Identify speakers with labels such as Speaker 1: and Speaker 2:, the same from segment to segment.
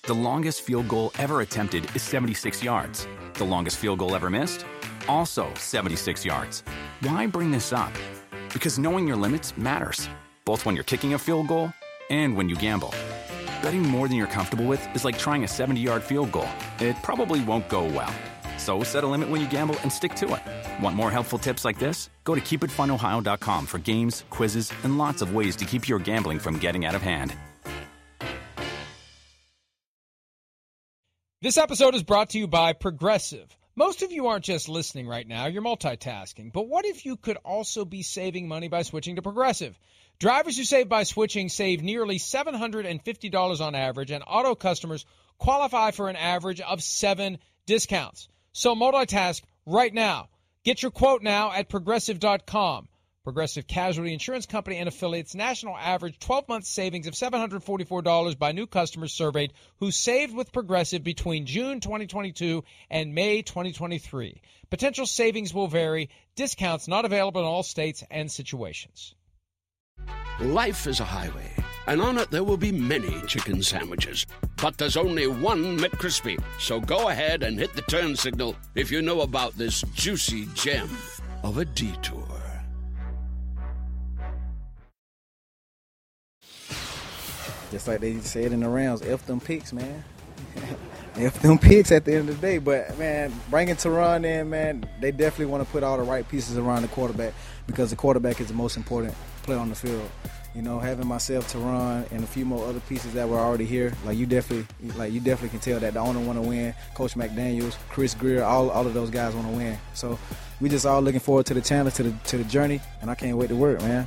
Speaker 1: The longest field goal ever attempted is 76 yards. The longest field goal ever missed? Also 76 yards. Why bring this up? Because knowing your limits matters, both when you're kicking a field goal and when you gamble. Betting more than you're comfortable with is like trying a 70-yard field goal. It probably won't go well. So set a limit when you gamble and stick to it. Want more helpful tips like this? Go to keepitfunohio.com for games, quizzes, and lots of ways to keep your gambling from getting out of hand.
Speaker 2: This episode is brought to you by Progressive. Most of you aren't just listening right now, you're multitasking. But what if you could also be saving money by switching to Progressive? Drivers who save by switching save nearly $750 on average, and auto customers qualify for an average of 7 discounts. So multitask right now. Get your quote now at Progressive.com. Progressive Casualty Insurance Company and affiliates. National average 12-month savings of $744 by new customers surveyed who saved with Progressive between June 2022 and May 2023. Potential savings will vary. Discounts not available in all states and situations.
Speaker 3: Life is a highway, and on it there will be many chicken sandwiches. But there's only one McCrispy. So go ahead and hit the turn signal if you know about this juicy gem of a detour.
Speaker 4: Just like they said in the Rams, F them picks, man. F them picks at the end of the day. But, man, bringing Teron in, man, they definitely want to put all the right pieces around the quarterback because the quarterback is the most important player on the field. You know, having myself, Teron, and a few more other pieces that were already here, you definitely can tell that the owner want to win. Coach McDaniels, Chris Greer, all of those guys want to win. So we just all looking forward to the challenge, to the journey, and I can't wait to work, man.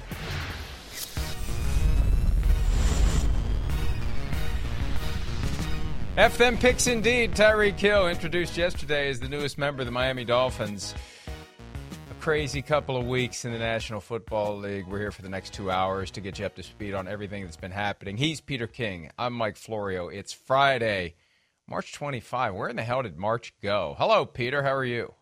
Speaker 2: F them picks indeed. Tyreek Hill, introduced yesterday as the newest member of the Miami Dolphins. A crazy couple of weeks in the National Football League. We're here for the next 2 hours to get you up to speed on everything that's been happening. He's Peter King. I'm Mike Florio. It's Friday, March 25. Where in the hell did March go? Hello, Peter. How are you?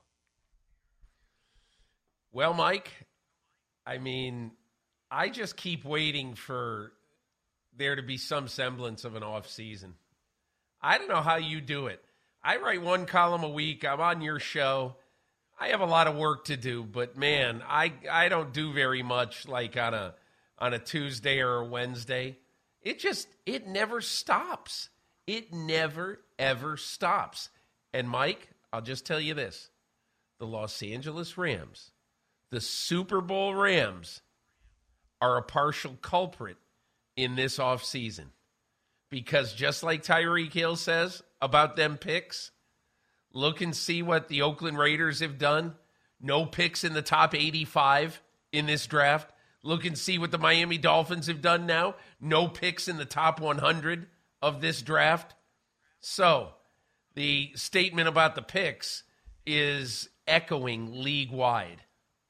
Speaker 5: Well, Mike, I mean, I just keep waiting for there to be some semblance of an off season. I don't know how you do it. I write one column a week. I'm on your show. I have a lot of work to do, but man, I don't do very much like on a Tuesday or a Wednesday. It never stops. It never, ever stops. And Mike, I'll just tell you this. The Los Angeles Rams, the Super Bowl Rams, are a partial culprit in this offseason. Because just like Tyreek Hill says about them picks, look and see what the Oakland Raiders have done. No picks in the top 85 in this draft. Look and see what the Miami Dolphins have done now. No picks in the top 100 of this draft. So the statement about the picks is echoing league-wide.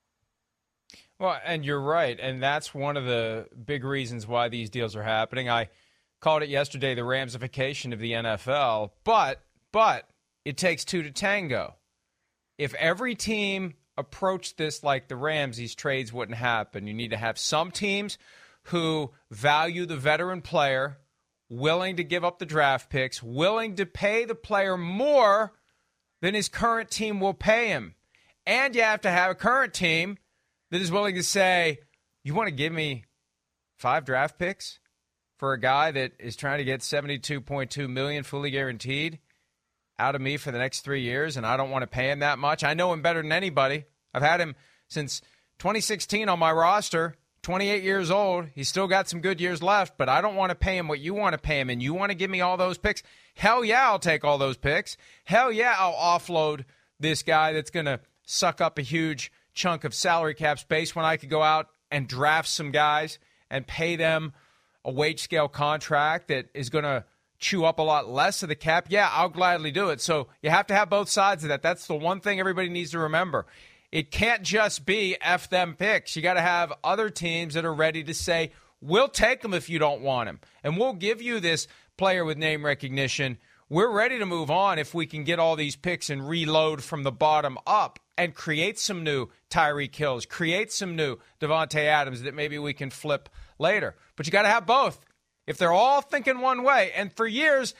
Speaker 2: Well, and you're right, and that's one of the big reasons why these deals are happening. I called it yesterday the Ramsification of the NFL, but it takes two to tango. If every team approached this like the Rams, these trades wouldn't happen. You need to have some teams who value the veteran player, willing to give up the draft picks, willing to pay the player more than his current team will pay him. And you have to have a current team that is willing to say, you want to give me 5 draft picks for a guy that is trying to get $72.2 million fully guaranteed out of me for the next 3 years, and I don't want to pay him that much? I know him better than anybody. I've had him since 2016 on my roster, 28 years old. He's still got some good years left, but I don't want to pay him what you want to pay him, and you want to give me all those picks? Hell yeah, I'll take all those picks. Hell yeah, I'll offload this guy that's going to suck up a huge chunk of salary cap space when I could go out and draft some guys and pay them a wage scale contract that is going to chew up a lot less of the cap. Yeah, I'll gladly do it. So you have to have both sides of that. That's the one thing everybody needs to remember. It can't just be F them picks. You got to have other teams that are ready to say, we'll take them if you don't want him. And we'll give you this player with name recognition. We're ready to move on if we can get all these picks and reload from the bottom up and create some new Tyreek Hills, create some new Devontae Adams that maybe we can flip later. But you got to have both. If they're all thinking one way, and for years,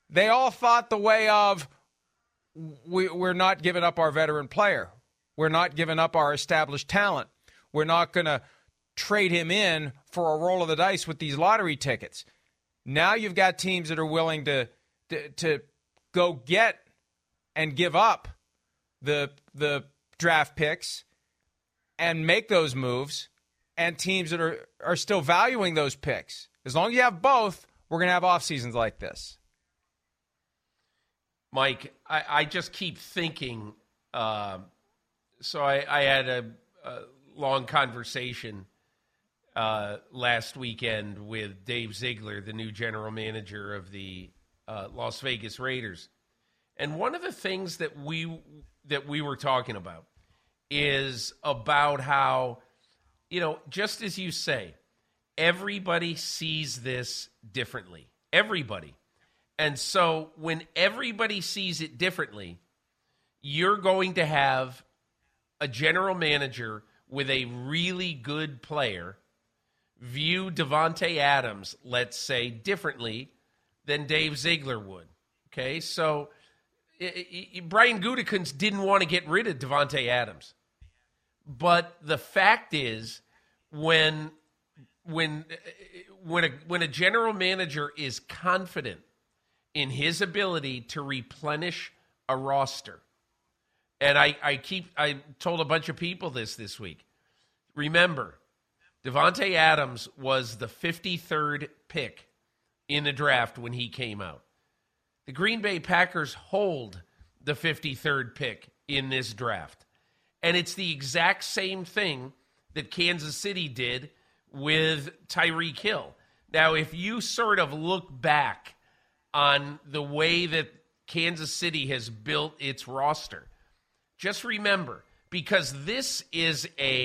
Speaker 2: they all thought the way of, we're not giving up our veteran player. We're not giving up our established talent. We're not going to trade him in for a roll of the dice with these lottery tickets. Now you've got teams that are willing to go get and give up the draft picks and make those moves, and teams that are still valuing those picks. As long as you have both, we're going to have off seasons like this.
Speaker 5: Mike, I just keep thinking. So I had a long conversation last weekend with Dave Ziegler, the new general manager of the Las Vegas Raiders. And one of the things that we were talking about is about how, just as you say, everybody sees this differently. Everybody. And so when everybody sees it differently, you're going to have a general manager with a really good player view Davante Adams, let's say, differently than Dave Ziegler would. Okay, so Brian Gutekunst didn't want to get rid of Davante Adams. But the fact is, when a general manager is confident in his ability to replenish a roster, and I told a bunch of people this week. Remember, Davante Adams was the 53rd pick in the draft when he came out. The Green Bay Packers hold the 53rd pick in this draft. And it's the exact same thing that Kansas City did with Tyreek Hill. Now, if you sort of look back on the way that Kansas City has built its roster, just remember, because this is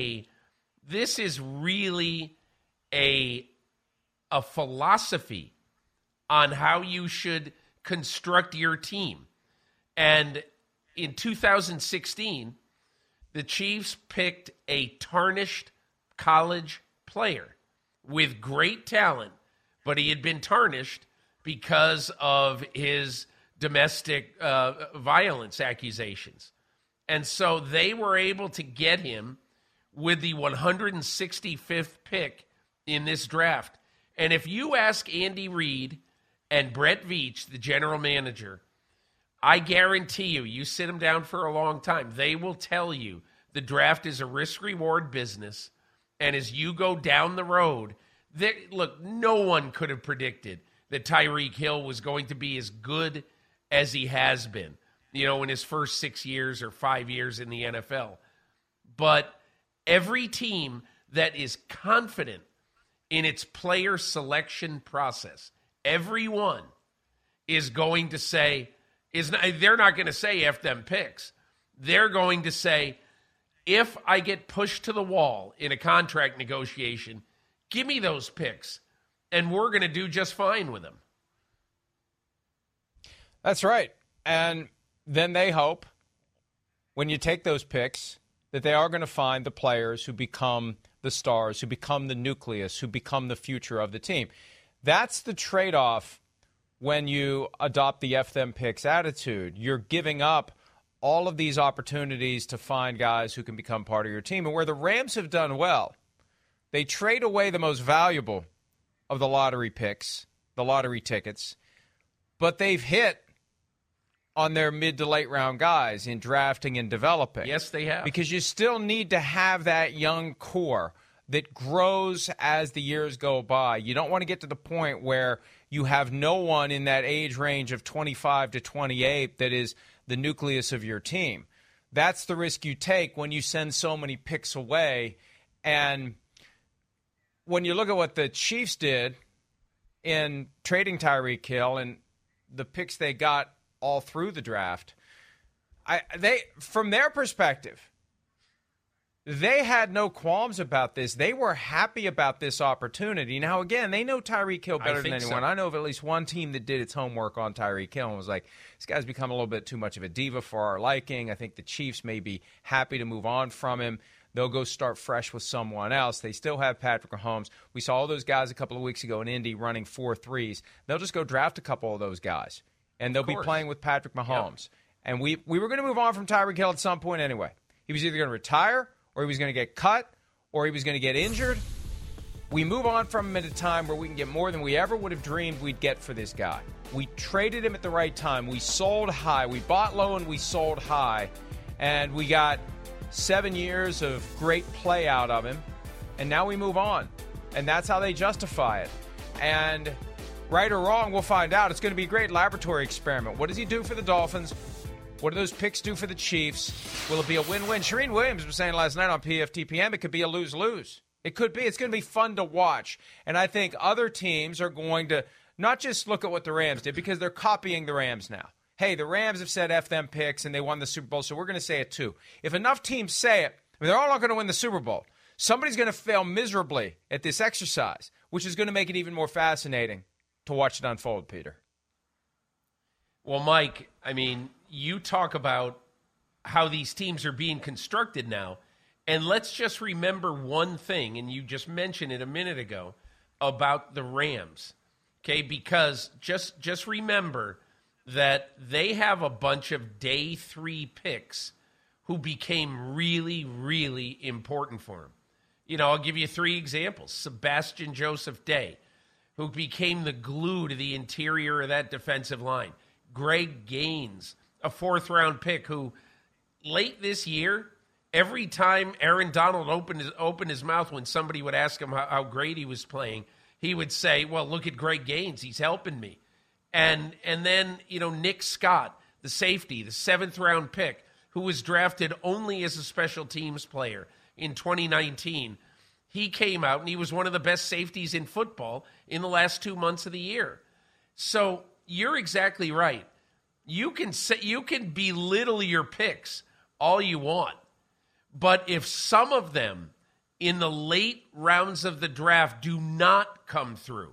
Speaker 5: really a philosophy on how you should construct your team. And in 2016, the Chiefs picked a tarnished college player with great talent, but he had been tarnished because of his domestic violence accusations. And so they were able to get him with the 165th pick in this draft. And if you ask Andy Reid and Brett Veach, the general manager, I guarantee you sit them down for a long time, they will tell you the draft is a risk-reward business. And as you go down the road, look, no one could have predicted that Tyreek Hill was going to be as good as he has been, in his first 6 years or 5 years in the NFL. But every team that is confident in its player selection process, everyone is going to say, they're not going to say F them picks. They're going to say, if I get pushed to the wall in a contract negotiation, give me those picks, and we're going to do just fine with them.
Speaker 2: That's right. And then they hope, when you take those picks, that they are going to find the players who become the stars, who become the nucleus, who become the future of the team. That's the trade-off when you adopt the F them picks attitude. You're giving up all of these opportunities to find guys who can become part of your team. And where the Rams have done well, they trade away the most valuable of the lottery picks, the lottery tickets, but they've hit on their mid to late round guys in drafting and developing.
Speaker 5: Yes, they have.
Speaker 2: Because you still need to have that young core that grows as the years go by. You don't want to get to the point where you have no one in that age range of 25 to 28 that is the nucleus of your team. That's the risk you take when you send so many picks away. And when you look at what the Chiefs did in trading Tyreek Hill and the picks they got all through the draft, they from their perspective, they had no qualms about this. They were happy about this opportunity. Now, again, they know Tyreek Hill better than anyone. So. I know of at least one team that did its homework on Tyreek Hill and was like, this guy's become a little bit too much of a diva for our liking. I think the Chiefs may be happy to move on from him. They'll go start fresh with someone else. They still have Patrick Mahomes. We saw all those guys a couple of weeks ago in Indy running 4.3s. They'll just go draft a couple of those guys and they'll be playing with Patrick Mahomes. Yep. And we were going to move on from Tyreek Hill at some point anyway. He was either going to retire, or he was going to get cut, or he was going to get injured. We move on from him at a time where we can get more than we ever would have dreamed we'd get for this guy. We traded him at the right time. We sold high. We bought low and we sold high. And we got 7 years of great play out of him. And now we move on. And that's how they justify it. And right or wrong, we'll find out. It's going to be a great laboratory experiment. What does he do for the Dolphins? What do those picks do for the Chiefs? Will it be a win-win? Shereen Williams was saying last night on PFTPM it could be a lose-lose. It could be. It's going to be fun to watch. And I think other teams are going to not just look at what the Rams did, because they're copying the Rams now. Hey, the Rams have said F them picks and they won the Super Bowl, so we're going to say it too. If enough teams say it, they're all not going to win the Super Bowl. Somebody's going to fail miserably at this exercise, which is going to make it even more fascinating to watch it unfold, Peter.
Speaker 5: Well, Mike, I mean, you talk about how these teams are being constructed now. And let's just remember one thing, and you just mentioned it a minute ago, about the Rams, okay? Because just remember that they have a bunch of day 3 picks who became really, really important for them. You know, I'll give you 3 examples. Sebastian Joseph Day, who became the glue to the interior of that defensive line. Greg Gaines, a 4th-round pick who late this year, every time Aaron Donald opened his mouth when somebody would ask him how great he was playing, he would say, well, look at Greg Gaines. He's helping me. And then, you know, Nick Scott, the safety, the 7th-round pick, who was drafted only as a special teams player in 2019. He came out, and he was one of the best safeties in football in the last 2 months of the year. So you're exactly right. You can belittle your picks all you want. But if some of them in the late rounds of the draft do not come through,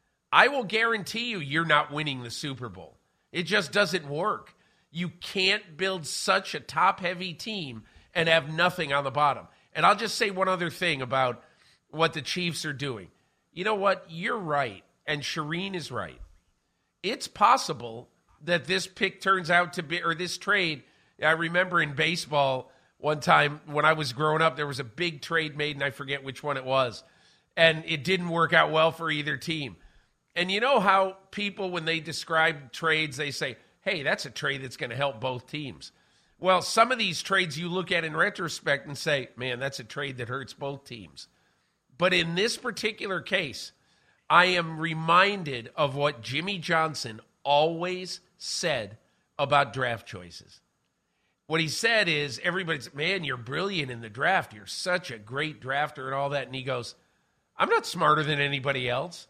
Speaker 5: I will guarantee you're not winning the Super Bowl. It just doesn't work. You can't build such a top-heavy team and have nothing on the bottom. And I'll just say one other thing about what the Chiefs are doing. You know what? You're right, and Shireen is right. It's possible that this pick turns out to be, or this trade, I remember in baseball, one time when I was growing up, there was a big trade made, and I forget which one it was. And it didn't work out well for either team. And you know how people, when they describe trades, they say, hey, that's a trade that's going to help both teams. Well, some of these trades you look at in retrospect and say, man, that's a trade that hurts both teams. But in this particular case, I am reminded of what Jimmy Johnson always said about draft choices. What he said is, everybody's, man, you're brilliant in the draft. You're such a great drafter and all that. And he goes, I'm not smarter than anybody else.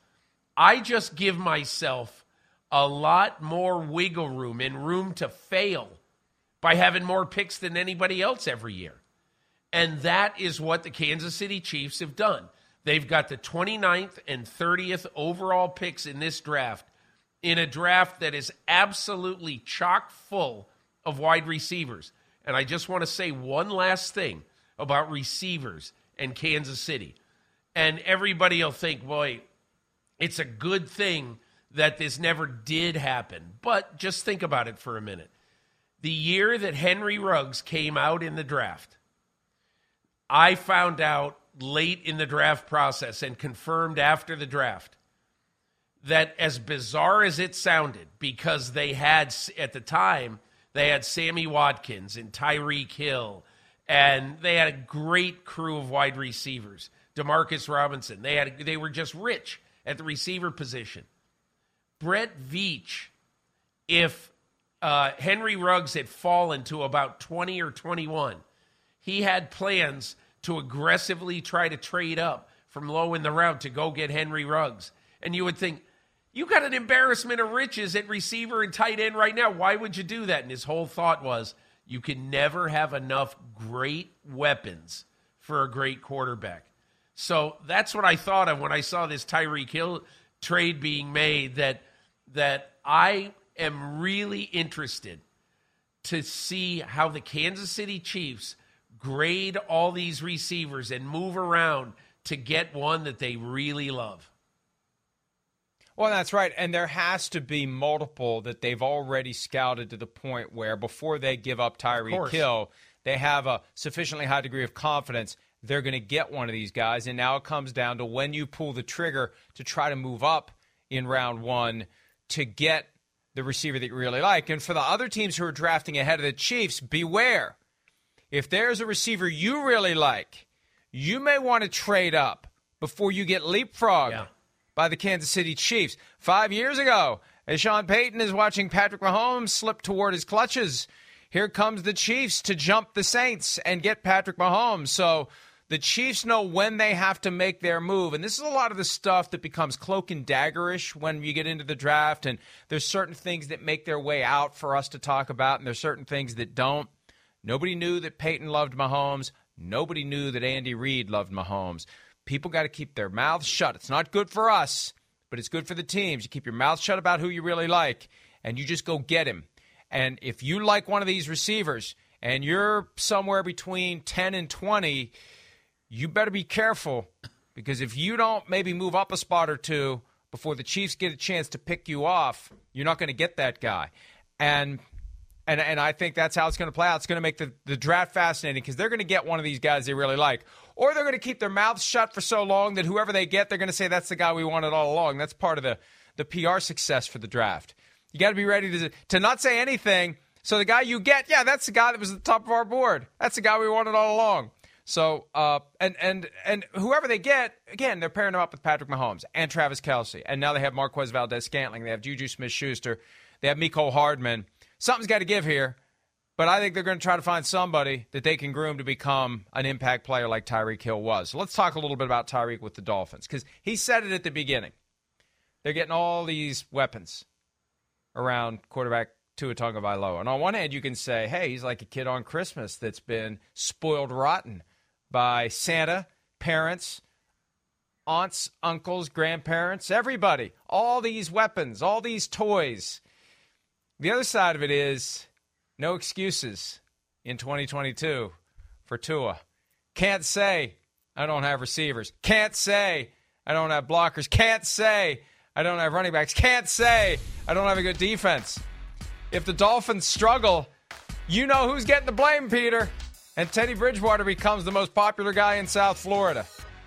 Speaker 5: I just give myself a lot more wiggle room and room to fail by having more picks than anybody else every year. And that is what the Kansas City Chiefs have done. They've got the 29th and 30th overall picks in this draft, in a draft that is absolutely chock full of wide receivers. And I just want to say one last thing about receivers and Kansas City. And everybody will think, boy, it's a good thing that this never did happen. But just think about it for a minute. The year that Henry Ruggs came out in the draft, I found out late in the draft process and confirmed after the draft that, as bizarre as it sounded, because they had, at the time, they had Sammy Watkins and Tyreek Hill, and they had a great crew of wide receivers. Demarcus Robinson. They were just rich at the receiver position. Brett Veach, if Henry Ruggs had fallen to about 20 or 21, he had plans to aggressively try to trade up from low in the round to go get Henry Ruggs. And you would think, you got an embarrassment of riches at receiver and tight end right now. Why would you do that? And his whole thought was, you can never have enough great weapons for a great quarterback. So that's what I thought of when I saw this Tyreek Hill trade being made, that I am really interested to see how the Kansas City Chiefs grade all these receivers and move around to get one that they really love.
Speaker 2: Well, that's right. And there has to be multiple that they've already scouted to the point where before they give up Tyreek Hill, they have a sufficiently high degree of confidence they're going to get one of these guys. And now it comes down to when you pull the trigger to try to move up in round one to get the receiver that you really like. And for the other teams who are drafting ahead of the Chiefs, beware. If there's a receiver you really like, you may want to trade up before you get leapfrogged by the Kansas City Chiefs. 5 years ago, as Sean Payton is watching Patrick Mahomes slip toward his clutches, here comes the Chiefs to jump the Saints and get Patrick Mahomes. So the Chiefs know when they have to make their move. And this is a lot of the stuff that becomes cloak and daggerish when you get into the draft. And there's certain things that make their way out for us to talk about, and there's certain things that don't. Nobody knew that Peyton loved Mahomes. Nobody knew that Andy Reid loved Mahomes. People got to keep their mouths shut. It's not good for us, but it's good for the teams. You keep your mouth shut about who you really like, and you just go get him. And if you like one of these receivers and you're somewhere between 10 and 20, you better be careful, because if you don't maybe move up a spot or two before the Chiefs get a chance to pick you off, you're not going to get that guy. And I think that's how it's going to play out. It's going to make the draft fascinating, because they're going to get one of these guys they really like. Or they're going to keep their mouths shut for so long that whoever they get, they're going to say that's the guy we wanted all along. That's part of the PR success for the draft. You got to be ready to not say anything. So the guy you get, that's the guy that was at the top of our board. That's the guy we wanted all along. So, and whoever they get, again, they're pairing him up with Patrick Mahomes and Travis Kelce. And now they have Marquez Valdez-Scantling. They have Juju Smith-Schuster. They have Mecole Hardman. Something's got to give here. But I think they're going to try to find somebody that they can groom to become an impact player like Tyreek Hill was. So let's talk a little bit about Tyreek with the Dolphins, because he said it at the beginning. They're getting all these weapons around quarterback Tua Tagovailoa. And on one hand, you can say, hey, he's like a kid on Christmas that's been spoiled rotten by Santa, parents, aunts, uncles, grandparents, everybody. All these weapons, all these toys. The other side of it is no excuses in 2022 for Tua. Can't say I don't have receivers. Can't say I don't have blockers. Can't say I don't have running backs. Can't say I don't have a good defense. If the Dolphins struggle, you know who's getting the blame, Peter. And Teddy Bridgewater becomes the most popular guy in South Florida.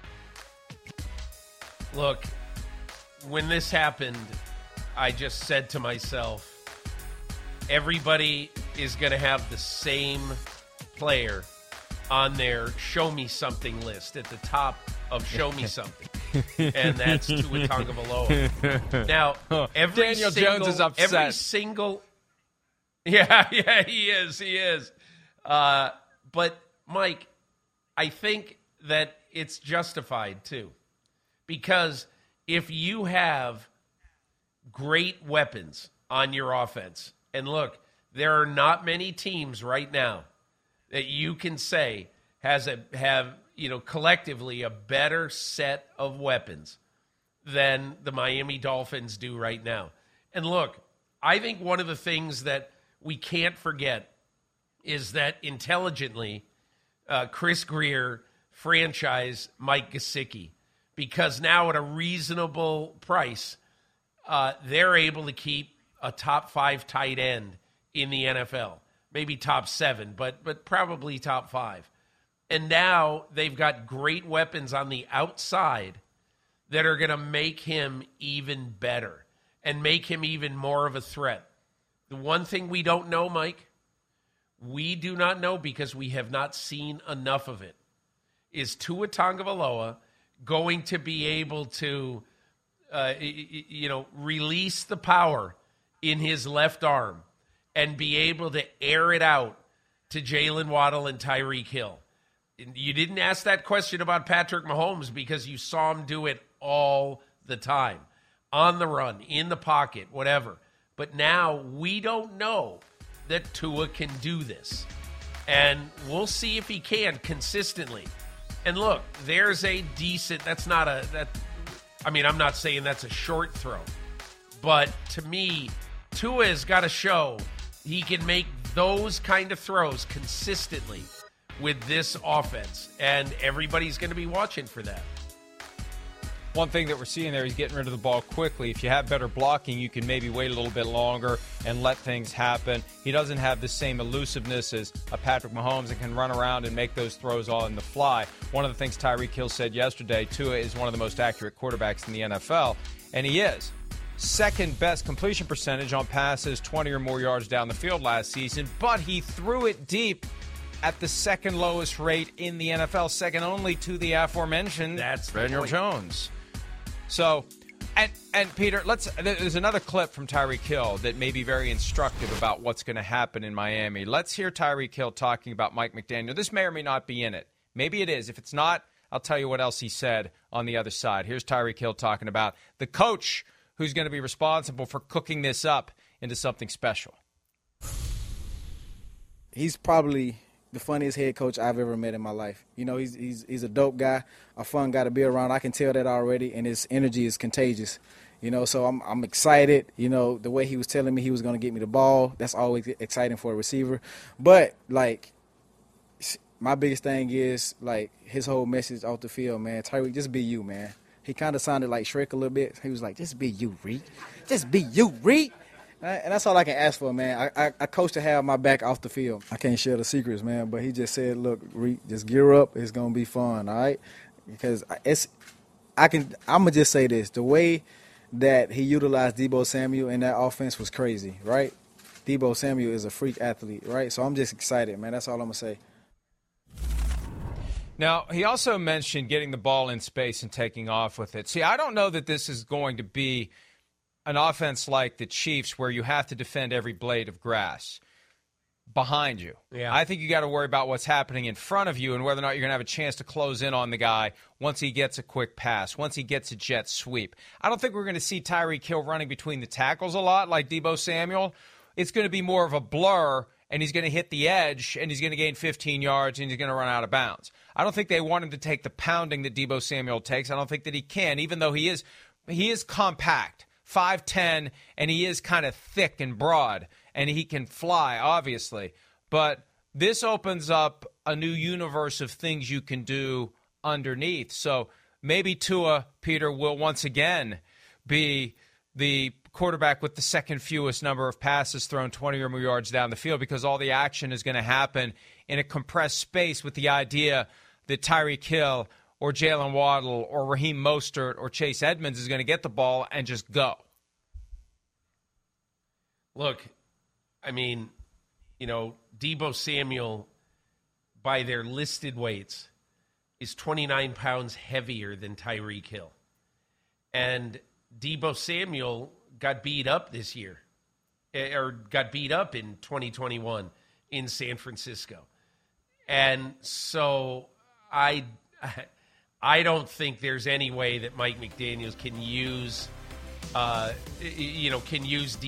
Speaker 5: Look, when this happened, I just said to myself, everybody is going to have the same player on their show me something list at the top of show me something. And that's Tua Tagovailoa. Now,
Speaker 2: Daniel Jones is upset.
Speaker 5: Every single... Yeah, he is. But, Mike, I think that it's justified, too. Because if you have great weapons on your offense, and look, there are not many teams right now that you can say have collectively a better set of weapons than the Miami Dolphins do right now. And look, I think one of the things that we can't forget is that intelligently, Chris Grier franchised Mike Gesicki, because now at a reasonable price, they're able to keep a top 5 tight end in the NFL. Maybe top 7, but probably top 5. And now they've got great weapons on the outside that are going to make him even better and make him even more of a threat. The one thing we don't know, Mike, we do not know because we have not seen enough of it, is Tua Tagovailoa going to be able to, release the power in his left arm and be able to air it out to Jalen Waddle and Tyreek Hill? You didn't ask that question about Patrick Mahomes because you saw him do it all the time, on the run, in the pocket, whatever. But now we don't know that Tua can do this. And we'll see if he can consistently. And look, there's a decent, I'm not saying that's a short throw. But to me, Tua has got to show he can make those kind of throws consistently with this offense. And everybody's going to be watching for that.
Speaker 2: one thing that we're seeing there, he's getting rid of the ball quickly. If you have better blocking, you can maybe wait a little bit longer and let things happen. He doesn't have the same elusiveness as a Patrick Mahomes and can run around and make those throws all in the fly. One of the things Tyreek Hill said yesterday, Tua is one of the most accurate quarterbacks in the NFL, and he is. Second best completion percentage on passes 20 or more yards down the field last season, but he threw it deep at the second lowest rate in the NFL, second only to the aforementioned Daniel Jones. So, and Peter, there's another clip from Tyreek Hill that may be very instructive about what's going to happen in Miami. Let's hear Tyreek Hill talking about Mike McDaniel. This may or may not be in it. Maybe it is. If it's not, I'll tell you what else he said on the other side. Here's Tyreek Hill talking about the coach who's going to be responsible for cooking this up into something special.
Speaker 4: He's probably the funniest head coach I've ever met in my life. You know, he's a dope guy, a fun guy to be around. I can tell that already, and his energy is contagious. You know, so I'm excited. You know, the way he was telling me he was going to get me the ball, that's always exciting for a receiver. But, like, my biggest thing is, like, his whole message off the field, man. Tyreek, just be you, man. He kind of sounded like Shrek a little bit. He was like, just be you, Reed. Just be you, Reed. And that's all I can ask for, man. I coach to have my back off the field. I can't share the secrets, man, but he just said, look, Reed, just gear up. It's going to be fun, all right? Because I'm going to just say this. The way that he utilized Deebo Samuel in that offense was crazy, right? Deebo Samuel is a freak athlete, right? So I'm just excited, man. That's all I'm going to say.
Speaker 2: Now, he also mentioned getting the ball in space and taking off with it. See, I don't know that this is going to be an offense like the Chiefs where you have to defend every blade of grass behind you. Yeah. I think you got to worry about what's happening in front of you and whether or not you're going to have a chance to close in on the guy once he gets a quick pass, once he gets a jet sweep. I don't think we're going to see Tyreek Hill running between the tackles a lot like Deebo Samuel. It's going to be more of a blur, and he's going to hit the edge, and he's going to gain 15 yards, and he's going to run out of bounds. I don't think they want him to take the pounding that Deebo Samuel takes. I don't think that he can, even though he is compact. 5'10", and he is kind of thick and broad, and he can fly, obviously. But this opens up a new universe of things you can do underneath. So maybe Tua, Peter, will once again be the quarterback with the second fewest number of passes thrown 20 or more yards down the field because all the action is going to happen in a compressed space with the idea that Tyreek Hill or Jalen Waddle or Raheem Mostert or Chase Edmonds is going to get the ball and just go.
Speaker 5: Look, I mean, you know, Deebo Samuel, by their listed weights, is 29 pounds heavier than Tyreek Hill. And Deebo Samuel got beat up this year, or got beat up in 2021 in San Francisco. And so I don't think there's any way that Mike McDaniels can use, can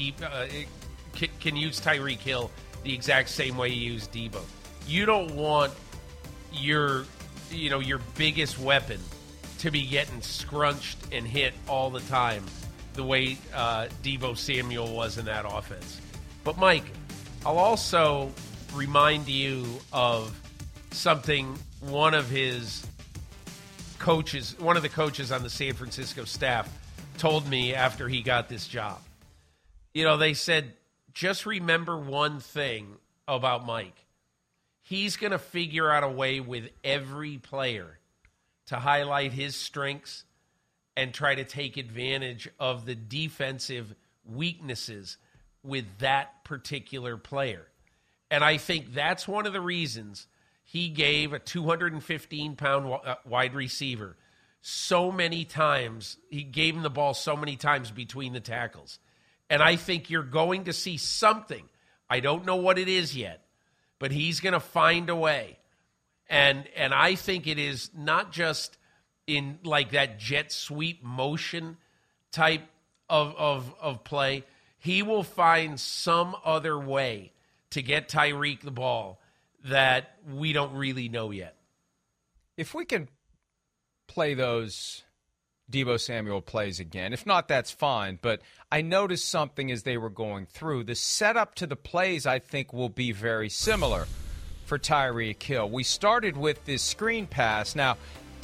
Speaker 5: use Tyreek Hill the exact same way he used Deebo. You don't want your biggest weapon to be getting scrunched and hit all the time the way Deebo Samuel was in that offense. But Mike, I'll also remind you of something one of the coaches on the San Francisco staff told me after he got this job. You know, they said, just remember one thing about Mike. He's going to figure out a way with every player to highlight his strengths and try to take advantage of the defensive weaknesses with that particular player. And I think that's one of the reasons he gave a 215-pound wide receiver so many times. He gave him the ball so many times between the tackles. And I think you're going to see something. I don't know what it is yet, but he's going to find a way. And I think it is not just in like that jet sweep motion type of play. He will find some other way to get Tyreek the ball that we don't really know yet.
Speaker 2: If we can play those Deebo Samuel plays again, if not, that's fine. But I noticed something as they were going through. The setup to the plays, I think, will be very similar for Tyreek Hill. We started with this screen pass. Now,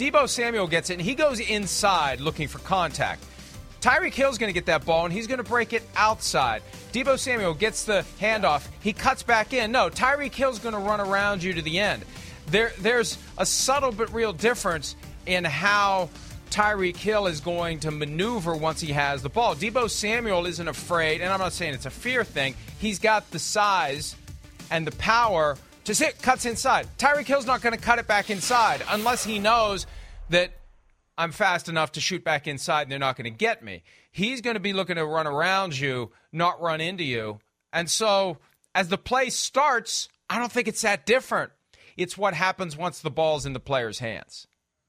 Speaker 2: Deebo Samuel gets it, and he goes inside looking for contact. Tyreek Hill's going to get that ball, and he's going to break it outside. Deebo Samuel gets the handoff. He cuts back in. No, Tyreek Hill's going to run around you to the end. There's a subtle but real difference in how Tyreek Hill is going to maneuver once he has the ball. Deebo Samuel isn't afraid, and I'm not saying it's a fear thing. He's got the size and the power to sit, cuts inside. Tyreek Hill's not going to cut it back inside unless he knows that I'm fast enough to shoot back inside and they're not going to get me. He's going to be looking to run around you, not run into you. And so as the play starts, I don't think it's that different. It's what happens once the ball's in the player's hands.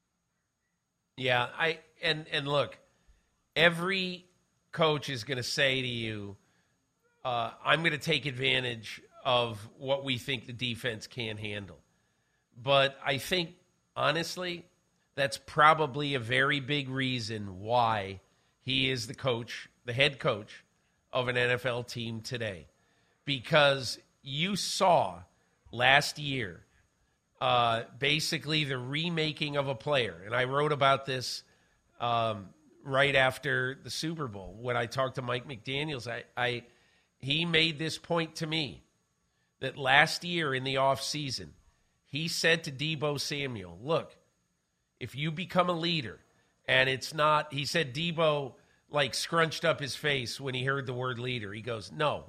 Speaker 5: Yeah, and look, every coach is going to say to you, I'm going to take advantage of what we think the defense can handle. But I think, honestly, that's probably a very big reason why he is the coach, the head coach of an NFL team today. Because you saw last year basically the remaking of a player. And I wrote about this right after the Super Bowl when I talked to Mike McDaniels. He made this point to me that last year in the offseason, he said to Deebo Samuel, look, if you become a leader, and it's not, he said Deebo like scrunched up his face when he heard the word leader. He goes, no,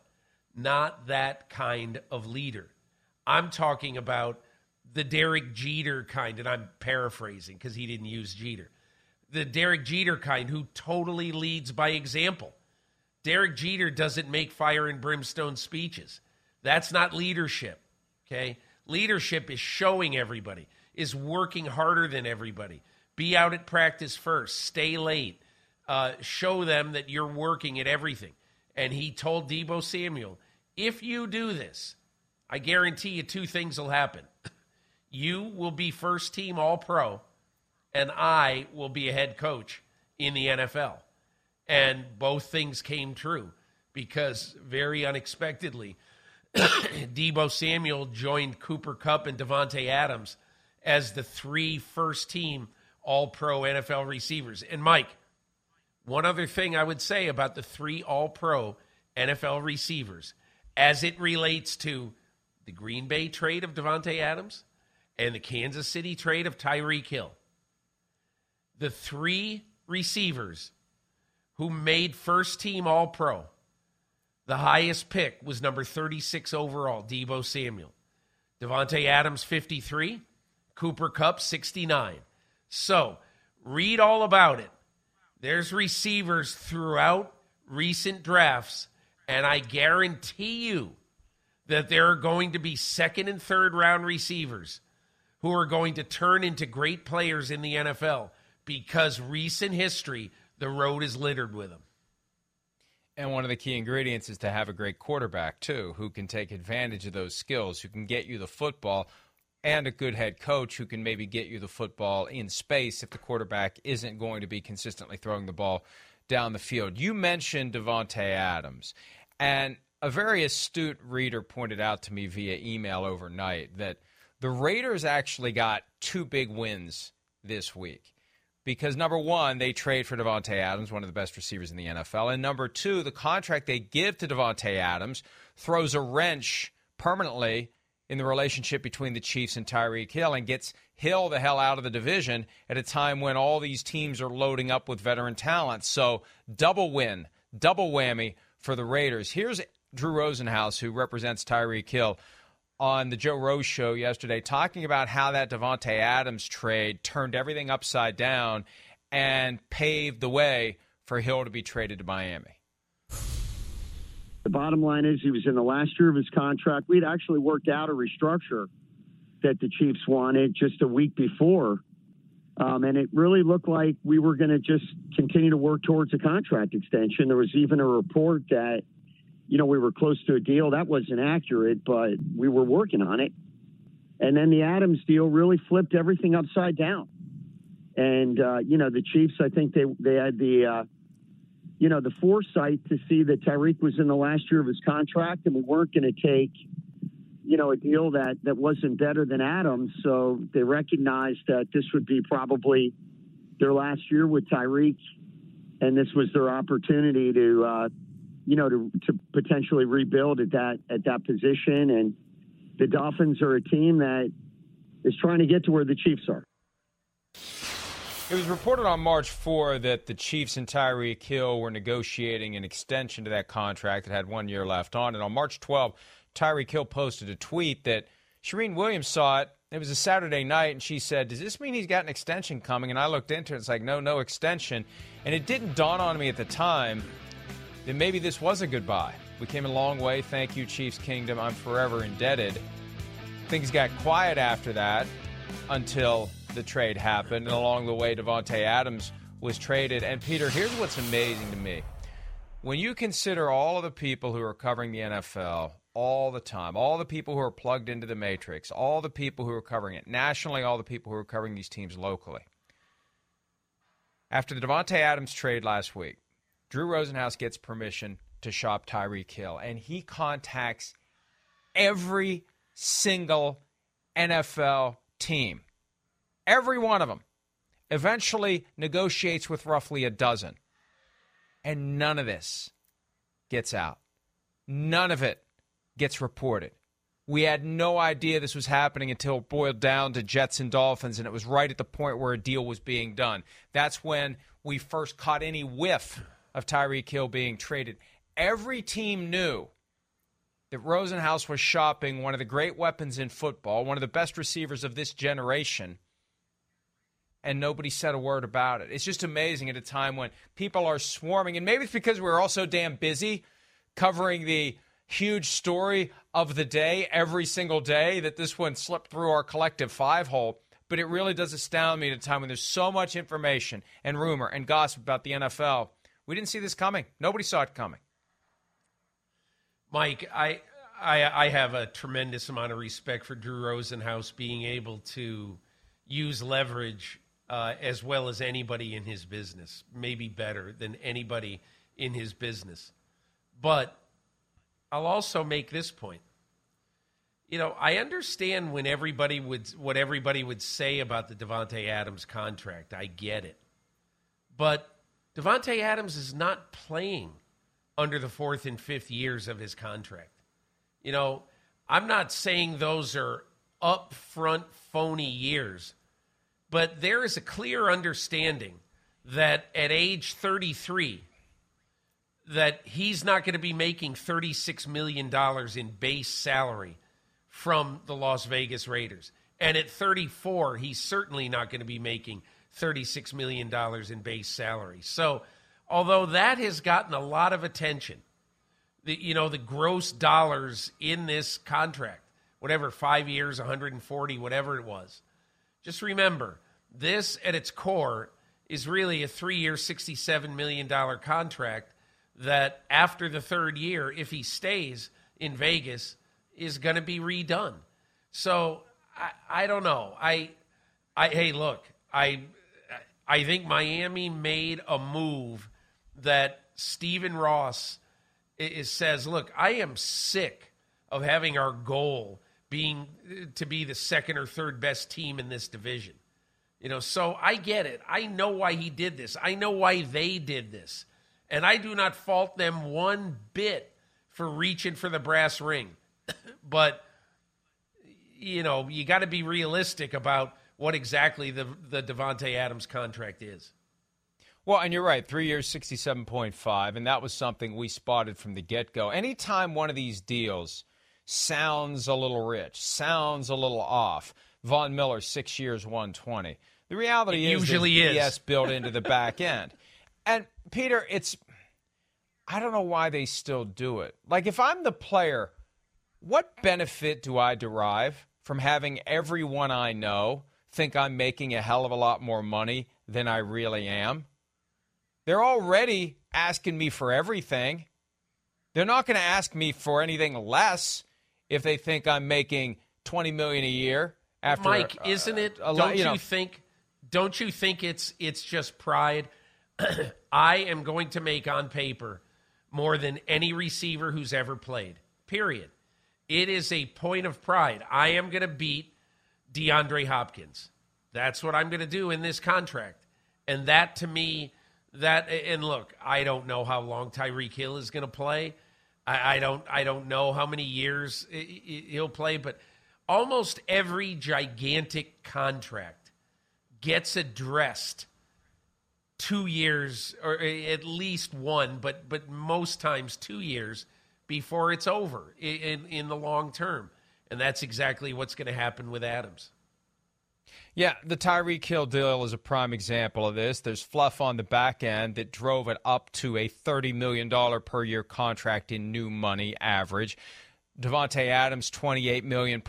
Speaker 5: not that kind of leader. I'm talking about the Derek Jeter kind, and I'm paraphrasing because he didn't use Jeter. The Derek Jeter kind who totally leads by example. Derek Jeter doesn't make fire and brimstone speeches. That's not leadership, okay? Leadership is showing everybody, is working harder than everybody. Be out at practice first. Stay late. Show them that you're working at everything. And he told Deebo Samuel, if you do this, I guarantee you two things will happen. You will be first team All-Pro, and I will be a head coach in the NFL. And both things came true because very unexpectedly, Deebo Samuel joined Cooper Kupp and Davante Adams as the 3 first-team All-Pro NFL receivers. And, Mike, one other thing I would say about the 3 All-Pro NFL receivers as it relates to the Green Bay trade of Davante Adams and the Kansas City trade of Tyreek Hill. The 3 receivers who made first-team All-Pro, the highest pick was number 36 overall, Deebo Samuel. Davante Adams, 53. Cooper Kupp, 69. So, read all about it. There's receivers throughout recent drafts, and I guarantee you that there are going to be second and third round receivers who are going to turn into great players in the NFL because recent history, the road is littered with them.
Speaker 2: And one of the key ingredients is to have a great quarterback, too, who can take advantage of those skills, who can get you the football, and a good head coach who can maybe get you the football in space if the quarterback isn't going to be consistently throwing the ball down the field. You mentioned Davante Adams, and a very astute reader pointed out to me via email overnight that the Raiders actually got 2 big wins this week. Because, number one, they trade for Davante Adams, one of the best receivers in the NFL. And, number two, the contract they give to Davante Adams throws a wrench permanently in the relationship between the Chiefs and Tyreek Hill and gets Hill the hell out of the division at a time when all these teams are loading up with veteran talent. So, double win, double whammy for the Raiders. Here's Drew Rosenhaus, who represents Tyreek Hill, on the Joe Rose Show yesterday, talking about how that Davante Adams trade turned everything upside down and paved the way for Hill to be traded to Miami.
Speaker 6: The bottom line is he was in the last year of his contract. We'd actually worked out a restructure that the Chiefs wanted just a week before. And it really looked like we were going to just continue to work towards a contract extension. There was even a report that, we were close to a deal. That wasn't accurate, but we were working on it. And then the Adams deal really flipped everything upside down. And, the Chiefs, I think they had the foresight to see that Tyreek was in the last year of his contract and we weren't going to take, a deal that wasn't better than Adams. So they recognized that this would be probably their last year with Tyreek, and this was their opportunity to potentially rebuild at that position. And the Dolphins are a team that is trying to get to where the Chiefs are.
Speaker 2: It was reported on March 4 that the Chiefs and Tyreek Hill were negotiating an extension to that contract that had 1 year left on. And on March 12, Tyreek Hill posted a tweet that Shereen Williams saw it. It was a Saturday night, and she said, does this mean he's got an extension coming? And I looked into it. It's like, no extension. And it didn't dawn on me at the time that maybe this was a goodbye. We came a long way. Thank you, Chiefs Kingdom. I'm forever indebted. Things got quiet after that until the trade happened, and along the way, Davante Adams was traded. And, Peter, here's what's amazing to me. When you consider all of the people who are covering the NFL all the time, all the people who are plugged into the matrix, all the people who are covering it nationally, all the people who are covering these teams locally, after the Davante Adams trade last week, Drew Rosenhaus gets permission to shop Tyreek Hill, and he contacts every single NFL team. Every one of them eventually negotiates with roughly a dozen. And none of this gets out. None of it gets reported. We had no idea this was happening until it boiled down to Jets and Dolphins, and it was right at the point where a deal was being done. That's when we first caught any whiff of Tyreek Hill being traded. Every team knew that Rosenhaus was shopping one of the great weapons in football, one of the best receivers of this generation, and nobody said a word about it. It's just amazing at a time when people are swarming, and maybe it's because we're all so damn busy covering the huge story of the day every single day that this one slipped through our collective five-hole. But it really does astound me at a time when there's so much information and rumor and gossip about the NFL. We didn't see this coming. Nobody saw it coming.
Speaker 5: Mike, I have a tremendous amount of respect for Drew Rosenhaus being able to use leverage as well as anybody in his business, maybe better than anybody in his business. But I'll also make this point. I understand what everybody would say about the Davante Adams contract. I get it. But Davante Adams is not playing under the fourth and fifth years of his contract. I'm not saying those are upfront phony years, but there is a clear understanding that at age 33, that he's not going to be making $36 million in base salary from the Las Vegas Raiders. And at 34, he's certainly not going to be making $36 million in base salary. So although that has gotten a lot of attention, the gross dollars in this contract, whatever, 5 years, 140, whatever it was, just remember, this at its core is really a 3-year, $67 million contract that after the third year, if he stays in Vegas, is going to be redone. So I don't know. Hey, look, I think Miami made a move that Stephen Ross says, look, I am sick of having our goal being to be the second or third best team in this division. So I get it. I know why he did this. I know why they did this. And I do not fault them one bit for reaching for the brass ring. But, you got to be realistic about what exactly the Davante Adams contract is.
Speaker 2: Well, and you're right, 3 years, 67.5, and that was something we spotted from the get-go. Anytime one of these deals sounds a little rich, sounds a little off, Von Miller, 6 years, 120. The reality is there's BS built into the back end. And, Peter, I don't know why they still do it. Like, if I'm the player, what benefit do I derive from having everyone I know think I'm making a hell of a lot more money than I really am? They're already asking me for everything. They're not going to ask me for anything less if they think I'm making $20 million a year. After
Speaker 5: Mike, isn't it? Don't you think it's just pride? I am going to make on paper more than any receiver who's ever played. Period. It is a point of pride. I am going to beat DeAndre Hopkins. That's what I'm going to do in this contract. And that, to me, and look, I don't know how long Tyreek Hill is going to play. I don't know how many years he'll play, but almost every gigantic contract gets addressed 2 years, or at least one, but most times 2 years before it's over in the long term. And that's exactly what's going to happen with Adams.
Speaker 2: Yeah, the Tyreek Hill deal is a prime example of this. There's fluff on the back end that drove it up to a $30 million per year contract in new money average. Devontae Adams, $28.25 million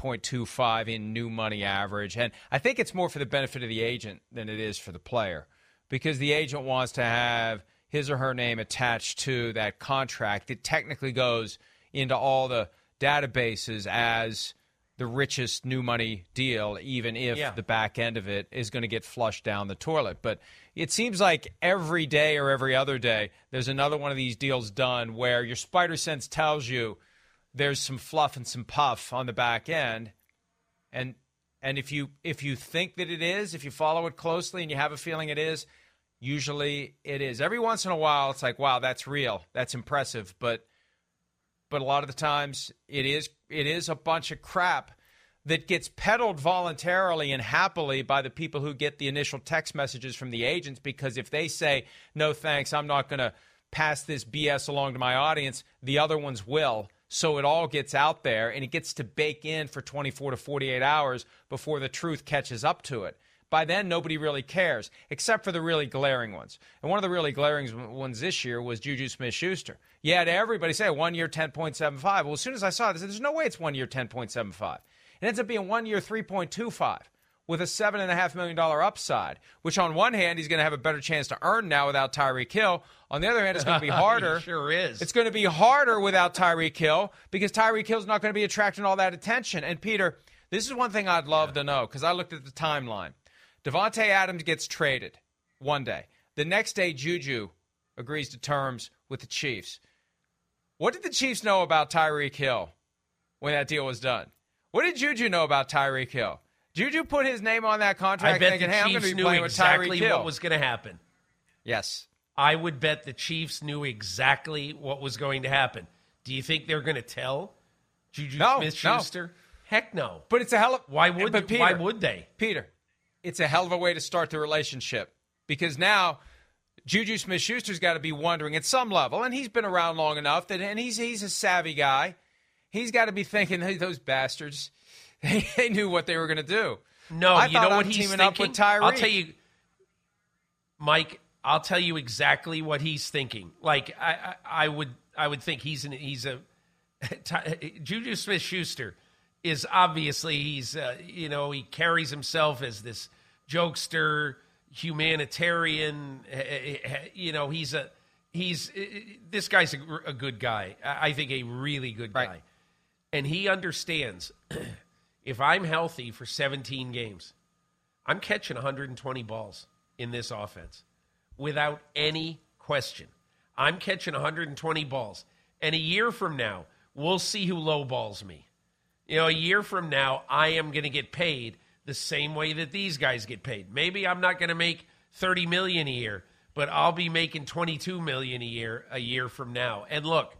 Speaker 2: in new money average. And I think it's more for the benefit of the agent than it is for the player, because the agent wants to have his or her name attached to that contract. It technically goes into all the databases as the richest new money deal, even if the back end of it is going to get flushed down the toilet. But it seems like every day or every other day, there's another one of these deals done where your spider sense tells you there's some fluff and some puff on the back end. And if you think that it is, if you follow it closely and you have a feeling it is, usually it is. Every once in a while, it's like, wow, that's real. That's impressive. But a lot of the times it is a bunch of crap that gets peddled voluntarily and happily by the people who get the initial text messages from the agents, because if they say, no thanks, I'm not going to pass this BS along to my audience, the other ones will. So it all gets out there, and it gets to bake in for 24 to 48 hours before the truth catches up to it. By then, nobody really cares, except for the really glaring ones. And one of the really glaring ones this year was Juju Smith-Schuster. You had everybody say 1 year, 10.75. Well, as soon as I saw it, I said, there's no way it's 1 year, 10.75. It ends up being 1 year, 3.25 with a $7.5 million upside, which on one hand, he's going to have a better chance to earn now without Tyreek Hill. On the other hand, it's going to be harder.
Speaker 5: It sure is.
Speaker 2: It's going to be harder without Tyreek Hill, because Tyreek Hill's not going to be attracting all that attention. And, Peter, this is one thing I'd love to know, because I looked at the timeline. Devontae Adams gets traded one day. The next day, Juju agrees to terms with the Chiefs. What did the Chiefs know about Tyreek Hill when that deal was done? What did Juju know about Tyreek Hill? Juju put his name on that contract thinking, hey, I'm going to be playing with Tyreek Hill.
Speaker 5: What was going to happen.
Speaker 2: Yes.
Speaker 5: I would bet the Chiefs knew exactly what was going to happen. Do you think they're going to tell Juju Smith-Schuster?
Speaker 2: No.
Speaker 5: Heck no.
Speaker 2: But it's a hell of...
Speaker 5: Why would they?
Speaker 2: Peter, it's a hell of a way to start the relationship, because now Juju Smith-Schuster's got to be wondering at some level, and he's been around long enough, and he's a savvy guy. He's got to be thinking, hey, those bastards, they knew what they were going to do.
Speaker 5: No, you know what he's thinking?
Speaker 2: Up with Tyreek.
Speaker 5: I'll tell you, Mike, I'll tell you exactly what he's thinking. Like, I would think he's a Juju Smith-Schuster is obviously, he carries himself as this jokester, humanitarian. This guy's a good guy. I think a really good guy.
Speaker 2: Right.
Speaker 5: And he understands, if I'm healthy for 17 games, I'm catching 120 balls in this offense without any question. I'm catching 120 balls. And a year from now, we'll see who lowballs me. A year from now, I am going to get paid the same way that these guys get paid. Maybe I'm not going to make $30 million a year, but I'll be making $22 million a year from now. And look,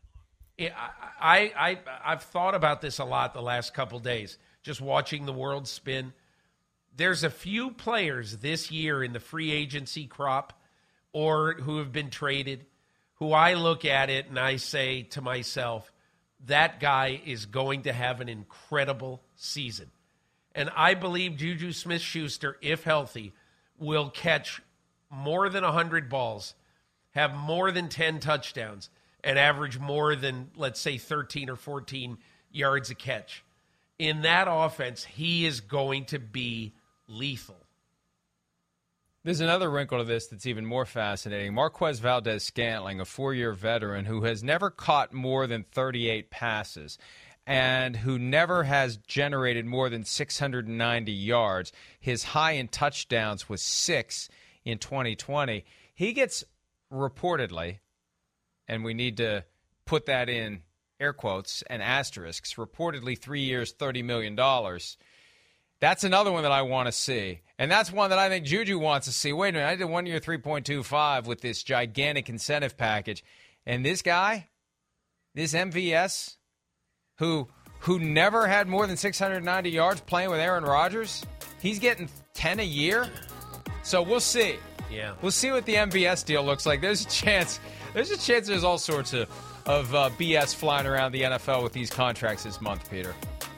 Speaker 5: I've thought about this a lot the last couple days, just watching the world spin. There's a few players this year in the free agency crop or who have been traded who I look at it and I say to myself, that guy is going to have an incredible season. And I believe Juju Smith-Schuster, if healthy, will catch more than 100 balls, have more than 10 touchdowns, and average more than, let's say, 13 or 14 yards a catch. In that offense, he is going to be lethal.
Speaker 2: There's another wrinkle to this that's even more fascinating. Marquez Valdes-Scantling, a 4-year veteran who has never caught more than 38 passes and who never has generated more than 690 yards. His high in touchdowns was 6 in 2020. He gets reportedly, and we need to put that in air quotes, and asterisks, reportedly 3 years, $30 million. That's another one that I want to see. And that's one that I think Juju wants to see. Wait a minute, I did 1 year, 3.25 with this gigantic incentive package. And this guy, this MVS, who never had more than 690 yards playing with Aaron Rodgers, he's getting 10 a year. So we'll see.
Speaker 5: Yeah.
Speaker 2: We'll see what the MVS deal looks like. There's a chance there's all sorts of BS flying around the NFL with these contracts this month, Peter.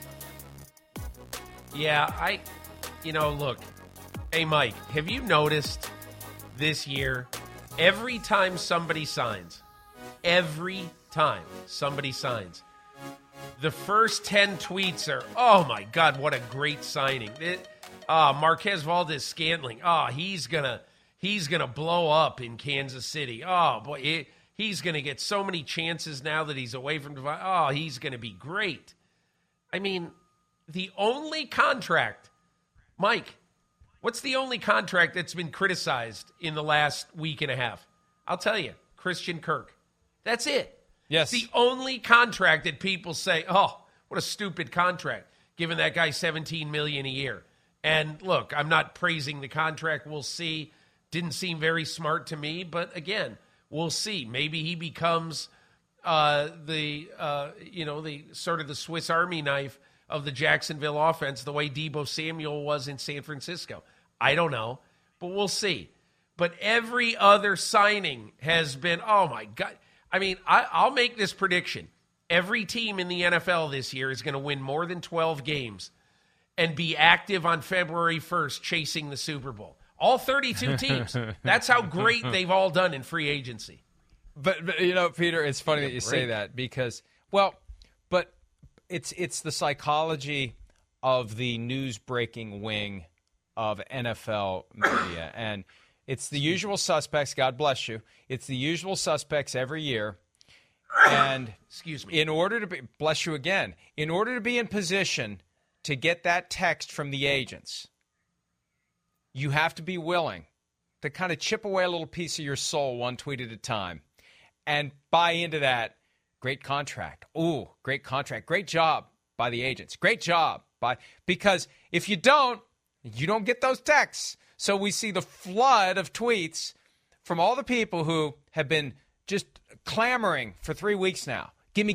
Speaker 5: Yeah, look. Hey, Mike, have you noticed this year, every time somebody signs, the first 10 tweets are, oh, my God, what a great signing. Marquez Valdes-Scantling, he's gonna blow up in Kansas City. Oh, boy, he's going to get so many chances now that he's away from Devine. Oh, he's going to be great. I mean, the only contract, Mike, what's the only contract that's been criticized in the last week and a half? I'll tell you, Christian Kirk. That's it.
Speaker 2: Yes.
Speaker 5: The only contract that people say, oh, what a stupid contract, giving that guy $17 million a year. And look, I'm not praising the contract. We'll see. Didn't seem very smart to me, but again, we'll see. Maybe he becomes the sort of the Swiss Army knife of the Jacksonville offense, the way Deebo Samuel was in San Francisco. I don't know, but we'll see. But every other signing has been, oh my God. I mean, I'll make this prediction. Every team in the NFL this year is going to win more than 12 games and be active on February 1st chasing the Super Bowl. All 32 teams. That's how great they've all done in free agency.
Speaker 2: But Peter, it's funny that you say that because, but it's the psychology of the news-breaking wing of NFL media. And it's the usual suspects, God bless you. It's the usual suspects every year. And
Speaker 5: excuse me.
Speaker 2: In order to be, bless you again, in order to be in position to get that text from the agents, you have to be willing to kind of chip away a little piece of your soul one tweet at a time and buy into that great contract. Ooh, great contract. Great job by the agents. Great job. Because if you don't get those texts. So we see the flood of tweets from all the people who have been just clamoring for 3 weeks now. Gimme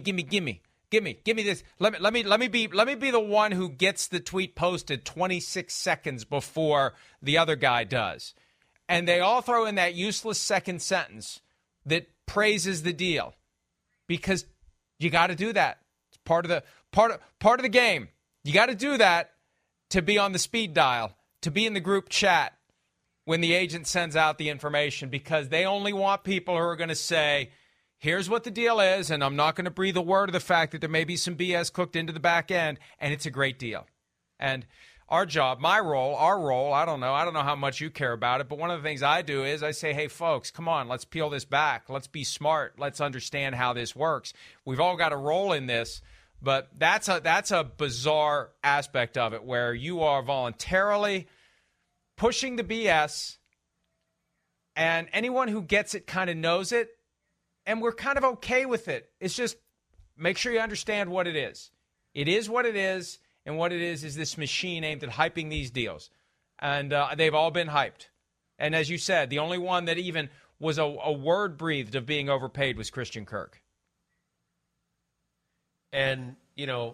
Speaker 2: this. Let me be the one who gets the tweet posted 26 seconds before the other guy does. And they all throw in that useless second sentence that praises the deal. Because you got to do that. It's part of the game. You got to do that to be on the speed dial, to be in the group chat when the agent sends out the information, because they only want people who are going to say, here's what the deal is, and I'm not going to breathe a word of the fact that there may be some BS cooked into the back end, and it's a great deal. And our job, our role, I don't know how much you care about it, but one of the things I do is I say, hey, folks, come on, let's peel this back. Let's be smart. Let's understand how this works. We've all got a role in this, but that's a bizarre aspect of it where you are voluntarily pushing the BS, and anyone who gets it kind of knows it, and we're kind of okay with it. It's just make sure you understand what it is. It is what it is, and what it is this machine aimed at hyping these deals. And they've all been hyped. And as you said, the only one that even was a word breathed of being overpaid was Christian Kirk.
Speaker 5: And, and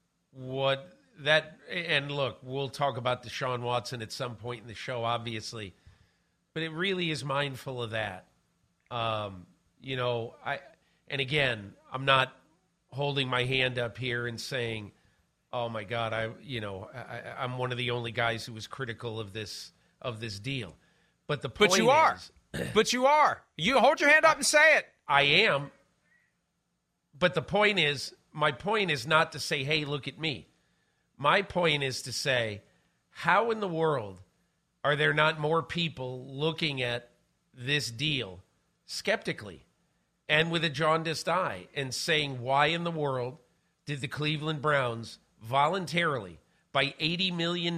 Speaker 5: look, we'll talk about Deshaun Watson at some point in the show, obviously. But it really is mindful of that. And again, I'm not holding my hand up here and saying, oh my God, I'm one of the only guys who was critical of this deal. But the point
Speaker 2: But you are. You hold your hand up and say it.
Speaker 5: I am. But the point is, my point is not to say, hey, look at me. My point is to say, how in the world are there not more people looking at this deal skeptically and with a jaundiced eye and saying, why in the world did the Cleveland Browns voluntarily, by $80 million,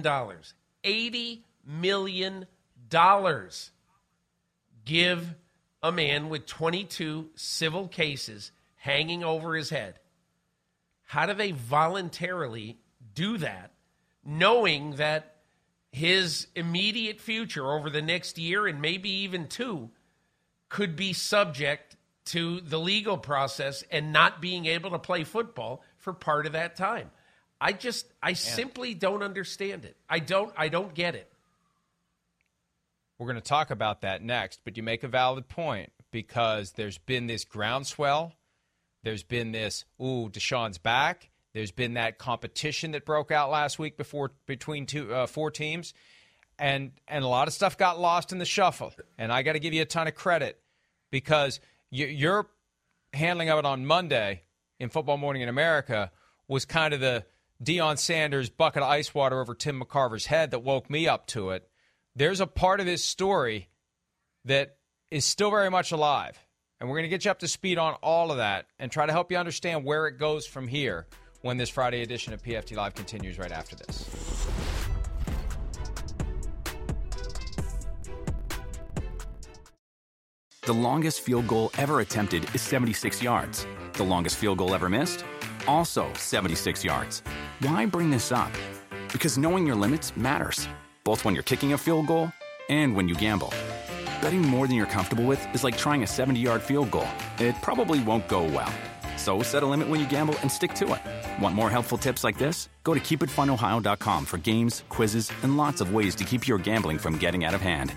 Speaker 5: give a man with 22 civil cases hanging over his head. How do they voluntarily do that, knowing that his immediate future over the next year and maybe even 2 could be subject to the legal process and not being able to play football for part of that time? I simply don't understand it. I don't get it.
Speaker 2: We're going to talk about that next, but you make a valid point because there's been this groundswell. There's been this, Deshaun's back. There's been that competition that broke out last week between 4 teams. And a lot of stuff got lost in the shuffle. And I got to give you a ton of credit because your handling of it on Monday in Football Morning in America was kind of the Deion Sanders bucket of ice water over Tim McCarver's head that woke me up to it. There's a part of this story that is still very much alive. And we're going to get you up to speed on all of that and try to help you understand where it goes from here when this Friday edition of PFT Live continues right after this.
Speaker 1: The longest field goal ever attempted is 76 yards. The longest field goal ever missed? Also 76 yards. Why bring this up? Because knowing your limits matters, both when you're kicking a field goal and when you gamble. Betting more than you're comfortable with is like trying a 70-yard field goal. It probably won't go well. So set a limit when you gamble and stick to it. Want more helpful tips like this? Go to keepitfunohio.com for games, quizzes, and lots of ways to keep your gambling from getting out of hand.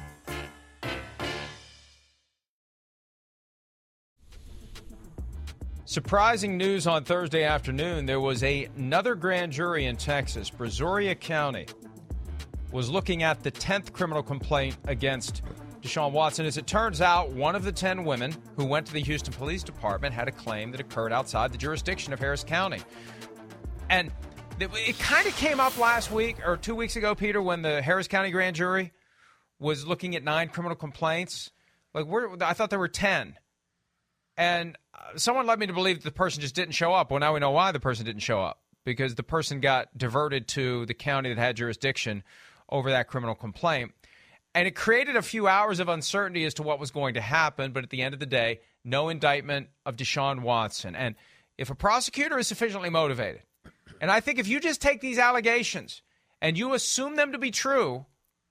Speaker 2: Surprising news on Thursday afternoon. There was another grand jury in Texas. Brazoria County was looking at the 10th criminal complaint against Deshaun Watson. As it turns out, one of the 10 women who went to the Houston Police Department had a claim that occurred outside the jurisdiction of Harris County. And it kind of came up last week or 2 weeks ago, Peter, when the Harris County grand jury was looking at 9 criminal complaints. I thought there were 10. And someone led me to believe that the person just didn't show up. Well, now we know why the person didn't show up, because the person got diverted to the county that had jurisdiction over that criminal complaint. And it created a few hours of uncertainty as to what was going to happen. But at the end of the day, no indictment of Deshaun Watson. And if a prosecutor is sufficiently motivated, and I think if you just take these allegations and you assume them to be true,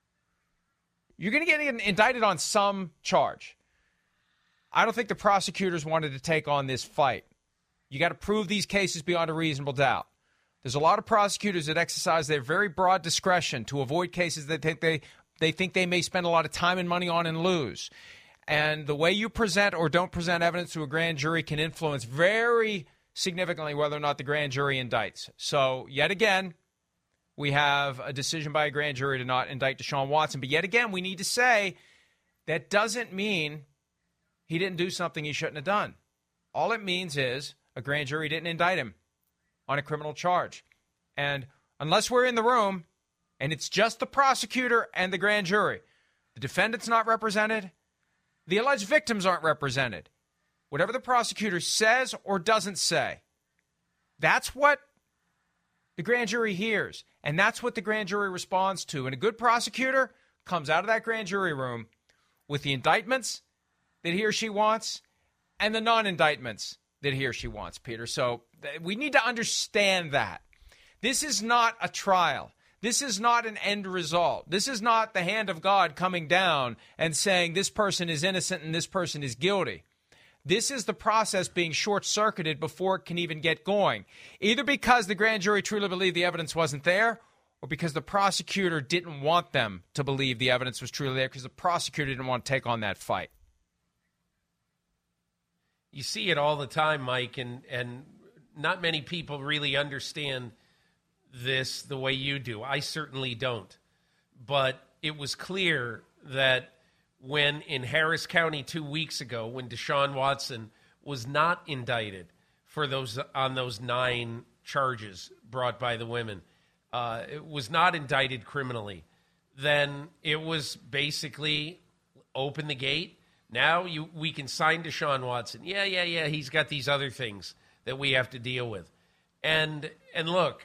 Speaker 2: you're going to get indicted on some charge. I don't think the prosecutors wanted to take on this fight. You got to prove these cases beyond a reasonable doubt. There's a lot of prosecutors that exercise their very broad discretion to avoid cases that they think they may spend a lot of time and money on and lose. And the way you present or don't present evidence to a grand jury can influence very significantly whether or not the grand jury indicts. So, yet again, we have a decision by a grand jury to not indict Deshaun Watson. But yet again, we need to say that doesn't mean he didn't do something he shouldn't have done. All it means is a grand jury didn't indict him on a criminal charge. And unless we're in the room and it's just the prosecutor and the grand jury, the defendant's not represented, the alleged victims aren't represented. Whatever the prosecutor says or doesn't say, that's what the grand jury hears. And that's what the grand jury responds to. And a good prosecutor comes out of that grand jury room with the indictments that he or she wants and the non-indictments that he or she wants, Peter. So we need to understand that. This is not a trial. This is not an end result. This is not the hand of God coming down and saying this person is innocent and this person is guilty. This is the process being short-circuited before it can even get going, either because the grand jury truly believed the evidence wasn't there or because the prosecutor didn't want them to believe the evidence was truly there because the prosecutor didn't want to take on that fight.
Speaker 5: You see it all the time, Mike, and not many people really understand this the way you do. I certainly don't. But it was clear that when in Harris County 2 weeks ago, when Deshaun Watson was not indicted for those 9 charges brought by the women, it was not indicted criminally, then it was basically open the gate. Now we can sign Deshaun Watson. Yeah. He's got these other things that we have to deal with. And look,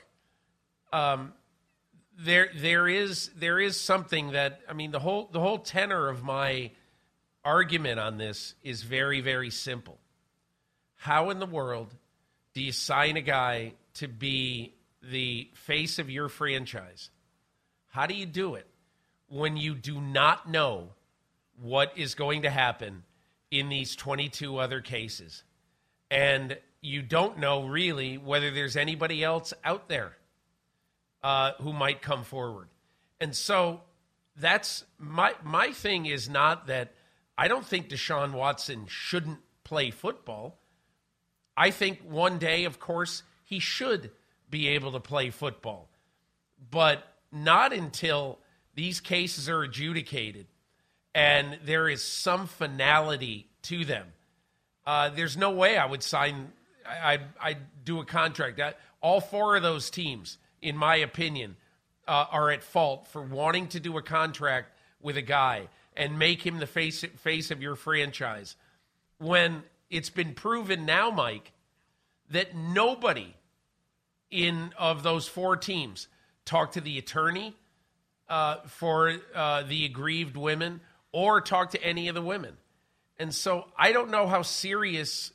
Speaker 5: there is something that, I mean, the whole tenor of my argument on this is very, very simple. how in the world do you sign a guy to be the face of your franchise? How do you do it when you do not know what is going to happen in these 22 other cases? And you don't know really whether there's anybody else out there who might come forward. And so that's my thing is not that I don't think Deshaun Watson shouldn't play football. I think one day, of course, he should be able to play football, but not until these cases are adjudicated and there is some finality to them. There's no way I would sign, I'd do a contract. All four of those teams, in my opinion, are at fault for wanting to do a contract with a guy and make him the face of your franchise when it's been proven now, Mike, that nobody of those four teams talked to the attorney for the aggrieved women or talked to any of the women. And so I don't know how serious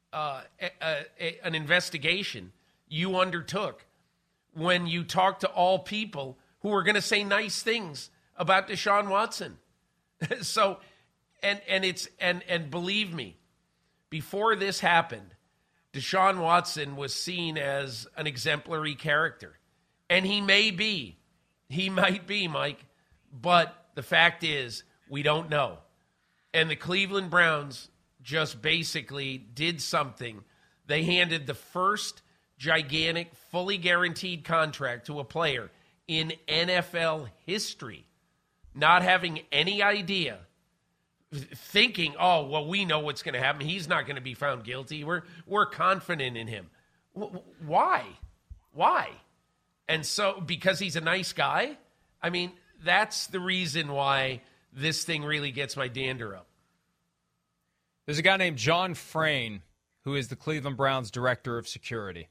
Speaker 5: an investigation you undertook when you talked to all people who were going to say nice things about Deshaun Watson. So, and believe me, before this happened, Deshaun Watson was seen as an exemplary character. And he might be, Mike, but the fact is we don't know. And the Cleveland Browns just basically did something. They handed the first gigantic, fully guaranteed contract to a player in NFL history, not having any idea, thinking, oh, well, we know what's going to happen. He's not going to be found guilty. We're confident in him. Why? And so, because he's a nice guy? I mean, that's the reason why this thing really gets my dander up.
Speaker 2: There's a guy named John Frayne, who is the Cleveland Browns director of security.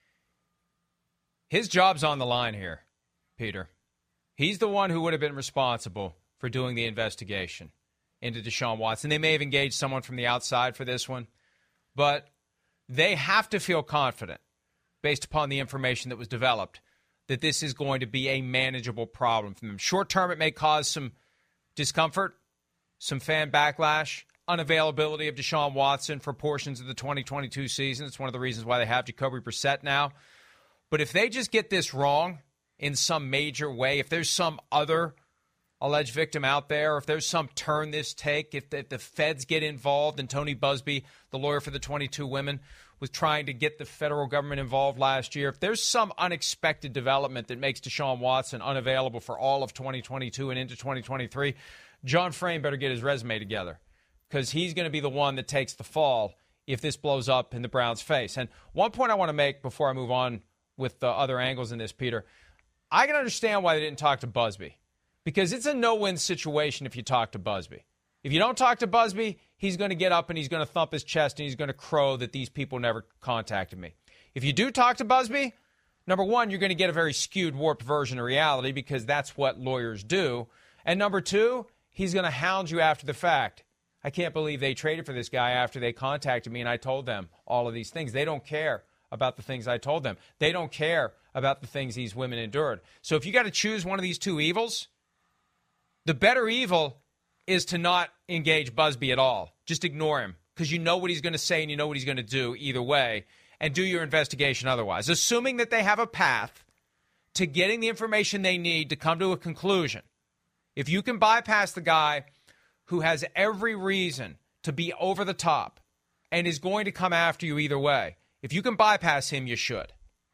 Speaker 2: His job's on the line here, Peter. He's the one who would have been responsible for doing the investigation into Deshaun Watson. They may have engaged someone from the outside for this one, but they have to feel confident, based upon the information that was developed, that this is going to be a manageable problem for them. Short term, it may cause some discomfort, some fan backlash, unavailability of Deshaun Watson for portions of the 2022 season. It's one of the reasons why they have Jacoby Brissett now. But if they just get this wrong in some major way, if there's some other alleged victim out there, or if there's some turn this take, if the feds get involved, and Tony Busby, the lawyer for the 22 women, was trying to get the federal government involved last year, if there's some unexpected development that makes Deshaun Watson unavailable for all of 2022 and into 2023, John Frayne better get his resume together, because he's going to be the one that takes the fall if this blows up in the Browns' face. And one point I want to make before I move on with the other angles in this, Peter, I can understand why they didn't talk to Busby, because it's a no-win situation if you talk to Busby. If you don't talk to Busby, he's going to get up and he's going to thump his chest and he's going to crow that these people never contacted me. If you do talk to Busby, number one, you're going to get a very skewed, warped version of reality, because that's what lawyers do. And number two, he's going to hound you after the fact. I can't believe they traded for this guy after they contacted me and I told them all of these things. They don't care about the things I told them. They don't care about the things these women endured. So if you got to choose one of these two evils, the better evil is to not engage Busby at all. Just ignore him, because you know what he's going to say and you know what he's going to do either way, and do your investigation otherwise. Assuming that they have a path to getting the information they need to come to a conclusion. If you can bypass the guy who has every reason to be over the top and is going to come after you either way, if you can bypass him, you should.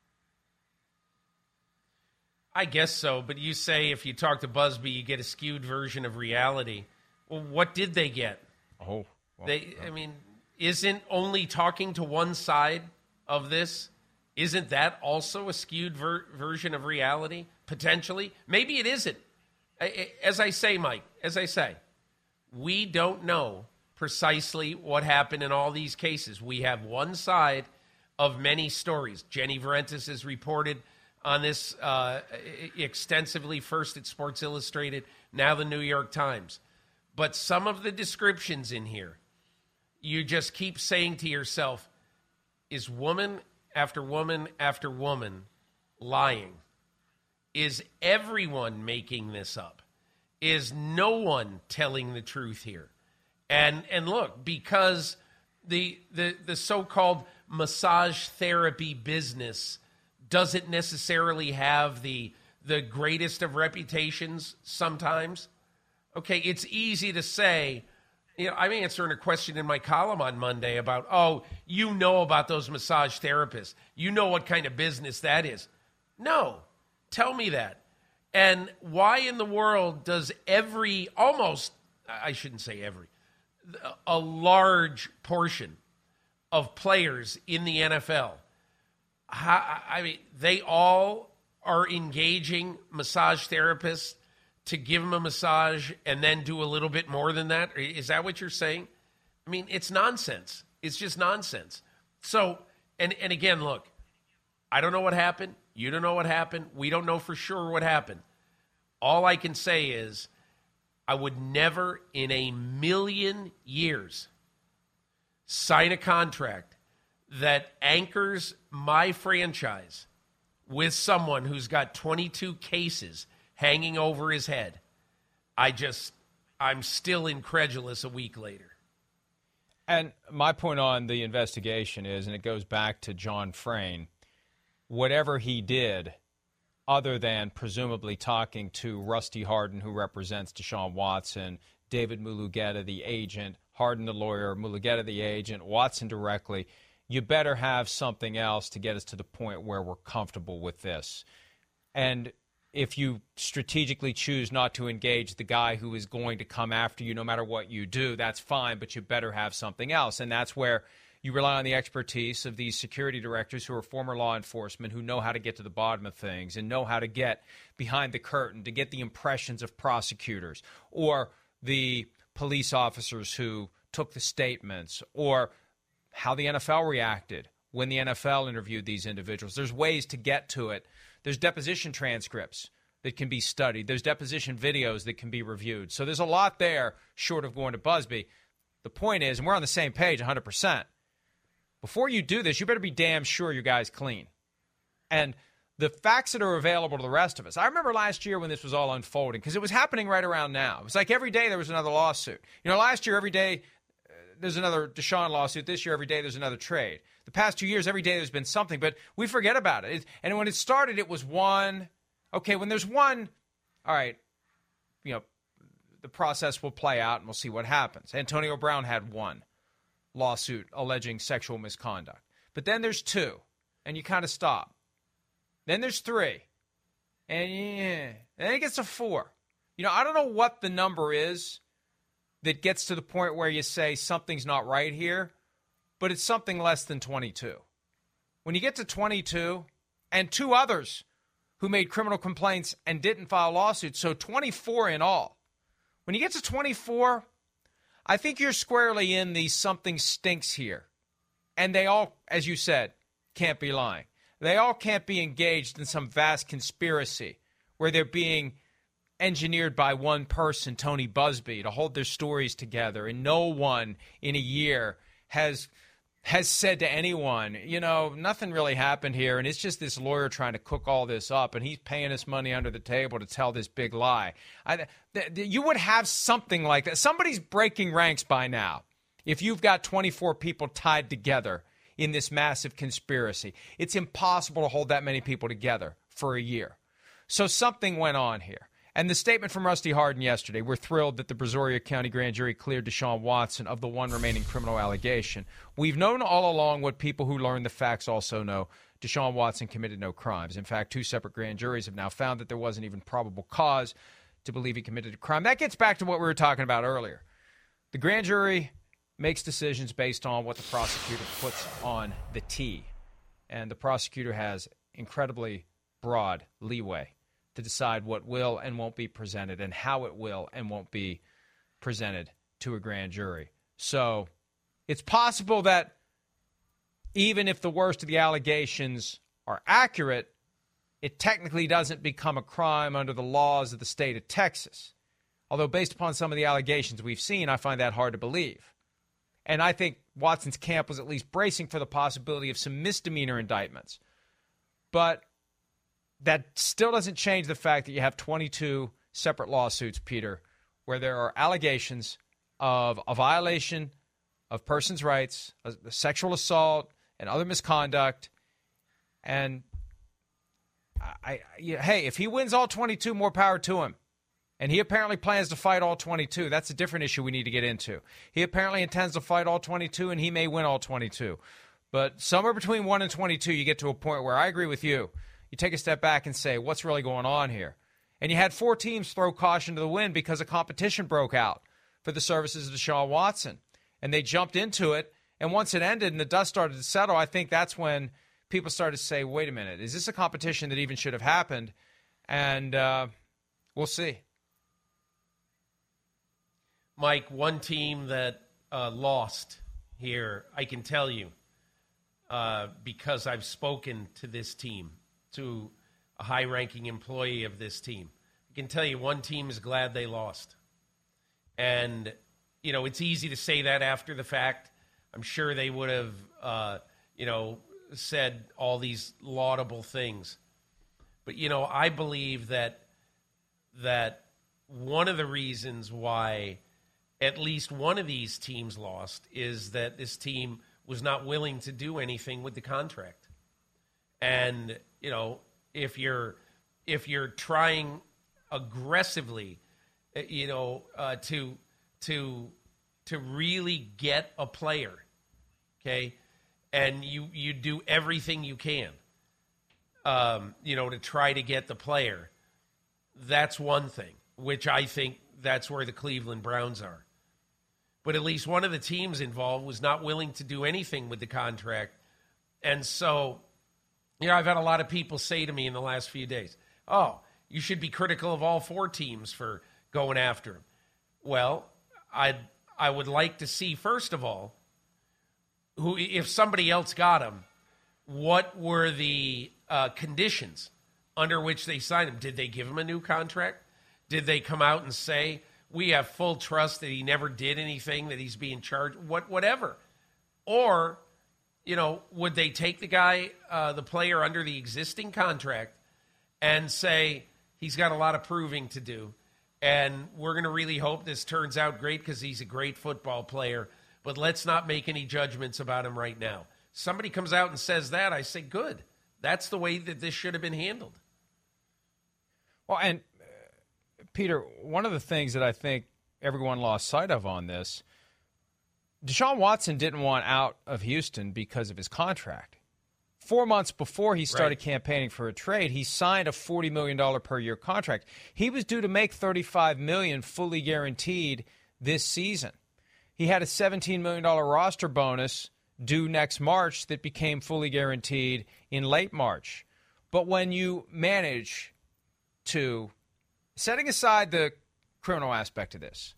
Speaker 5: I guess so, but you say if you talk to Busby, you get a skewed version of reality. Well, what did they get?
Speaker 2: Oh, well,
Speaker 5: I mean, isn't only talking to one side of this, isn't that also a skewed version of reality, potentially? Maybe it isn't. As I say, Mike, we don't know precisely what happened in all these cases. We have one side of many stories. Jenny Varentis has reported on this extensively, first at Sports Illustrated, now the New York Times. But some of the descriptions in here, you just keep saying to yourself, is woman after woman after woman lying? Is everyone making this up? Is no one telling the truth here? And look, because the so-called massage therapy business doesn't necessarily have the greatest of reputations sometimes. Okay, it's easy to say, I'm answering a question in my column on Monday about, about those massage therapists. You know what kind of business that is. No, tell me that. And why in the world does a large portion of players in the NFL, they all are engaging massage therapists to give them a massage and then do a little bit more than that? Is that what you're saying? I mean, it's nonsense. It's just nonsense. So, and again, look, I don't know what happened. You don't know what happened. We don't know for sure what happened. All I can say is I would never in a million years sign a contract that anchors my franchise with someone who's got 22 cases hanging over his head. I'm still incredulous a week later.
Speaker 2: And my point on the investigation is, and it goes back to John Frayne, whatever he did, other than presumably talking to Rusty Hardin, who represents Deshaun Watson, David Mulugheta, the agent, Hardin, the lawyer, Mulugheta, the agent, Watson directly, you better have something else to get us to the point where we're comfortable with this. And if you strategically choose not to engage the guy who is going to come after you no matter what you do, that's fine, but you better have something else. And that's where you rely on the expertise of these security directors who are former law enforcement, who know how to get to the bottom of things and know how to get behind the curtain to get the impressions of prosecutors or the police officers who took the statements or how the NFL reacted when the NFL interviewed these individuals. There's ways to get to it. There's deposition transcripts that can be studied. There's deposition videos that can be reviewed. So there's a lot there short of going to Busby. The point is, and we're on the same page 100%, before you do this, you better be damn sure your guy's clean. And the facts that are available to the rest of us. I remember last year when this was all unfolding, because it was happening right around now. It was like every day there was another lawsuit. Last year, every day there's another Deshaun lawsuit. This year, every day there's another trade. The past 2 years, every day there's been something, but we forget about it. And when it started, it was one. Okay, when there's one, all right, the process will play out and we'll see what happens. Antonio Brown had one lawsuit alleging sexual misconduct. But then there's two, and you kind of stop. Then there's three, and then it gets to four. I don't know what the number is that gets to the point where you say something's not right here, but it's something less than 22. When you get to 22, and two others who made criminal complaints and didn't file lawsuits, so 24 in all. When you get to 24, I think you're squarely in the something stinks here. And they all, as you said, can't be lying. They all can't be engaged in some vast conspiracy where they're being engineered by one person, Tony Busby, to hold their stories together. And no one in a year has said to anyone, nothing really happened here. And it's just this lawyer trying to cook all this up. And he's paying us money under the table to tell this big lie. You would have something like that. Somebody's breaking ranks by now. If you've got 24 people tied together in this massive conspiracy, it's impossible to hold that many people together for a year. So something went on here. And the statement from Rusty Hardin yesterday, we're thrilled that the Brazoria County Grand Jury cleared Deshaun Watson of the one remaining criminal allegation. We've known all along what people who learn the facts also know. Deshaun Watson committed no crimes. In fact, two separate grand juries have now found that there wasn't even probable cause to believe he committed a crime. That gets back to what we were talking about earlier. The grand jury makes decisions based on what the prosecutor puts on the tee. And the prosecutor has incredibly broad leeway to decide what will and won't be presented and how it will and won't be presented to a grand jury. So it's possible that even if the worst of the allegations are accurate, it technically doesn't become a crime under the laws of the state of Texas. Although based upon some of the allegations we've seen, I find that hard to believe. And I think Watson's camp was at least bracing for the possibility of some misdemeanor indictments. But that still doesn't change the fact that you have 22 separate lawsuits, Peter, where there are allegations of a violation of persons' rights, a sexual assault, and other misconduct. And hey, if he wins all 22, more power to him. And he apparently plans to fight all 22. That's a different issue we need to get into. He apparently intends to fight all 22, and he may win all 22. But somewhere between 1 and 22, you get to a point where I agree with you. You take a step back and say, what's really going on here? And you had 4 teams throw caution to the wind because a competition broke out for the services of Deshaun Watson. And they jumped into it. And once it ended and the dust started to settle, I think that's when people started to say, wait a minute, is this a competition that even should have happened? And we'll see.
Speaker 5: Mike, one team that lost here, I can tell you, because I've spoken to this team, to a high-ranking employee of this team. I can tell you one team is glad they lost. And, it's easy to say that after the fact. I'm sure they would have, said all these laudable things. But, I believe that one of the reasons why at least one of these teams lost is that this team was not willing to do anything with the contract. And, if you're trying aggressively, to really get a player, okay, and you do everything you can, to try to get the player, that's one thing, which I think that's where the Cleveland Browns are. But at least one of the teams involved was not willing to do anything with the contract. And so, I've had a lot of people say to me in the last few days, oh, you should be critical of all 4 teams for going after him. Well, I would like to see, first of all, who, if somebody else got him, what were the conditions under which they signed him? Did they give him a new contract? Did they come out and say, we have full trust that he never did anything, that he's being charged, whatever? Or, would they take the guy, the player under the existing contract and say, he's got a lot of proving to do, and we're going to really hope this turns out great because he's a great football player, but let's not make any judgments about him right now. Somebody comes out and says that, I say, good. That's the way that this should have been handled.
Speaker 2: Well, and Peter, one of the things that I think everyone lost sight of on this, Deshaun Watson didn't want out of Houston because of his contract. 4 months before he started campaigning for a trade, he signed a $40 million per year contract. He was due to make $35 million fully guaranteed this season. He had a $17 million roster bonus due next March that became fully guaranteed in late March. But when you manage to, setting aside the criminal aspect of this,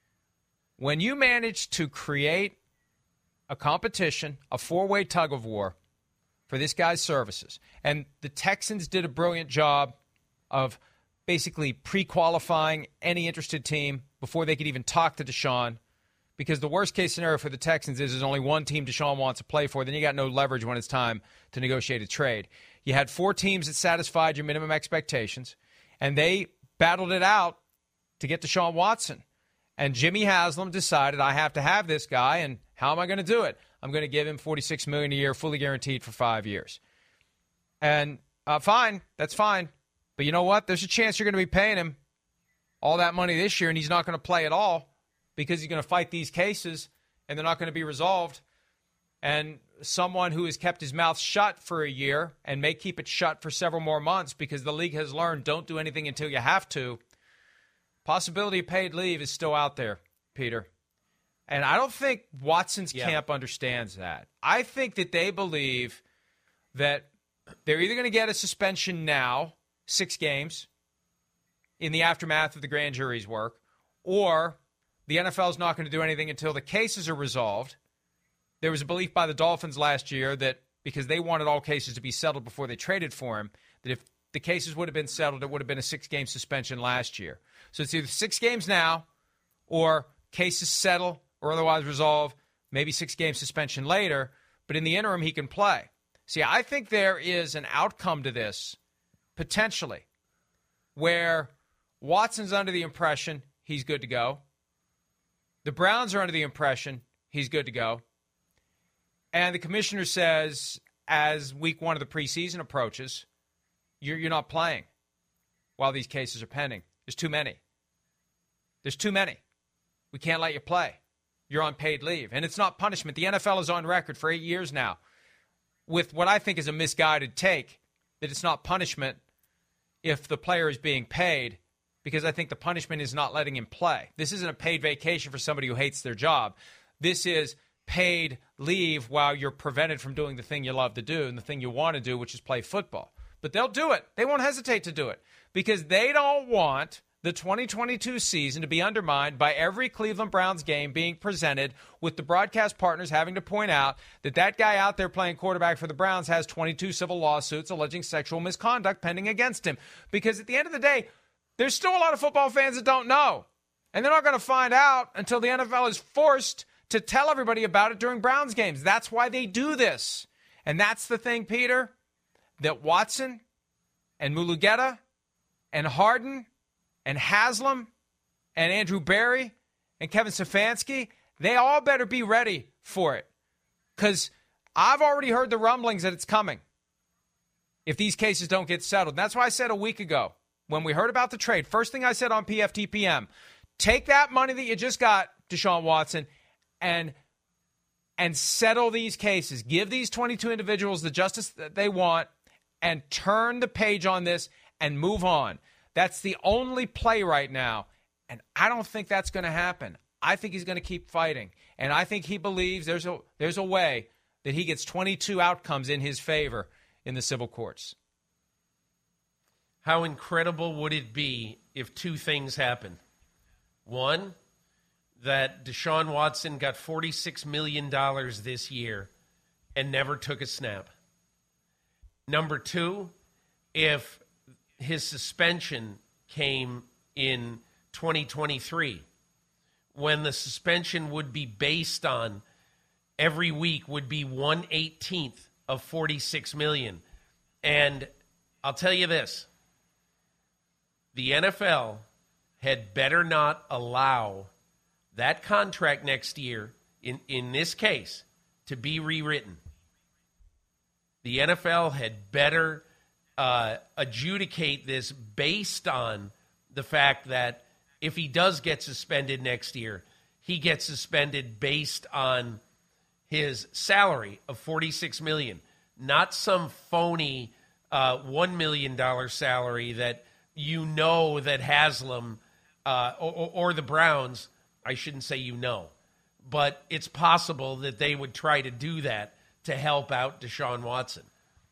Speaker 2: when you manage to create a competition, a 4-way tug of war for this guy's services, and the Texans did a brilliant job of basically pre-qualifying any interested team before they could even talk to Deshaun, because the worst-case scenario for the Texans is there's only one team Deshaun wants to play for, then you got no leverage when it's time to negotiate a trade. You had 4 teams that satisfied your minimum expectations, and they battled it out to get Deshaun Watson. And Jimmy Haslam decided, I have to have this guy, and how am I going to do it? I'm going to give him $46 million a year, fully guaranteed for 5 years. And fine, that's fine. But you know what? There's a chance you're going to be paying him all that money this year, and he's not going to play at all because he's going to fight these cases, and they're not going to be resolved. And someone who has kept his mouth shut for a year and may keep it shut for several more months because the league has learned don't do anything until you have to, possibility of paid leave is still out there, Peter. And I don't think Watson's camp understands that. I think that they believe that they're either going to get a suspension now, 6 games, in the aftermath of the grand jury's work, or the NFL is not going to do anything until the cases are resolved. There was a belief by the Dolphins last year that because they wanted all cases to be settled before they traded for him, that if the cases would have been settled, it would have been a 6-game suspension last year. So it's either 6 games now or cases settle or otherwise resolve maybe 6-game suspension later, but in the interim, he can play. See, I think there is an outcome to this, potentially, where Watson's under the impression he's good to go. The Browns are under the impression he's good to go. And the commissioner says, as week 1 of the preseason approaches, you're not playing while these cases are pending. There's too many. There's too many. We can't let you play. You're on paid leave. And it's not punishment. The NFL is on record for 8 years now with what I think is a misguided take that it's not punishment if the player is being paid, because I think the punishment is not letting him play. This isn't a paid vacation for somebody who hates their job. This is paid leave while you're prevented from doing the thing you love to do and the thing you want to do, which is play football. But they'll do it. They won't hesitate to do it because they don't want the 2022 season to be undermined by every Cleveland Browns game being presented with the broadcast partners having to point out that that guy out there playing quarterback for the Browns has 22 civil lawsuits alleging sexual misconduct pending against him. Because at the end of the day, there's still a lot of football fans that don't know. And they're not going to find out until the NFL is forced to tell everybody about it during Browns games. That's why they do this. And that's the thing, Peter, that Watson and Mulugheta and Harden and Haslam and Andrew Berry and Kevin Stefanski, they all better be ready for it. Because I've already heard the rumblings that it's coming if these cases don't get settled. That's why I said a week ago when we heard about the trade, first thing I said on PFTPM, take that money that you just got, Deshaun Watson, and settle these cases. Give these 22 individuals the justice that they want and turn the page on this and move on. That's the only play right now, and I don't think that's going to happen. I think he's going to keep fighting, and I think he believes there's a way that he gets 22 outcomes in his favor in the civil courts.
Speaker 5: How incredible would it be if 2 things happen? One, that Deshaun Watson got $46 million this year and never took a snap. Number 2, if his suspension came in 2023, when the suspension would be based on every week would be 1/18 of $46 million. And I'll tell you this, the NFL had better not allow that contract next year, in this case, to be rewritten. The NFL had better adjudicate this based on the fact that if he does get suspended next year, he gets suspended based on his salary of $46 million, not some phony $1 million salary that that Haslam or the Browns, I shouldn't say but it's possible that they would try to do that to help out Deshaun Watson.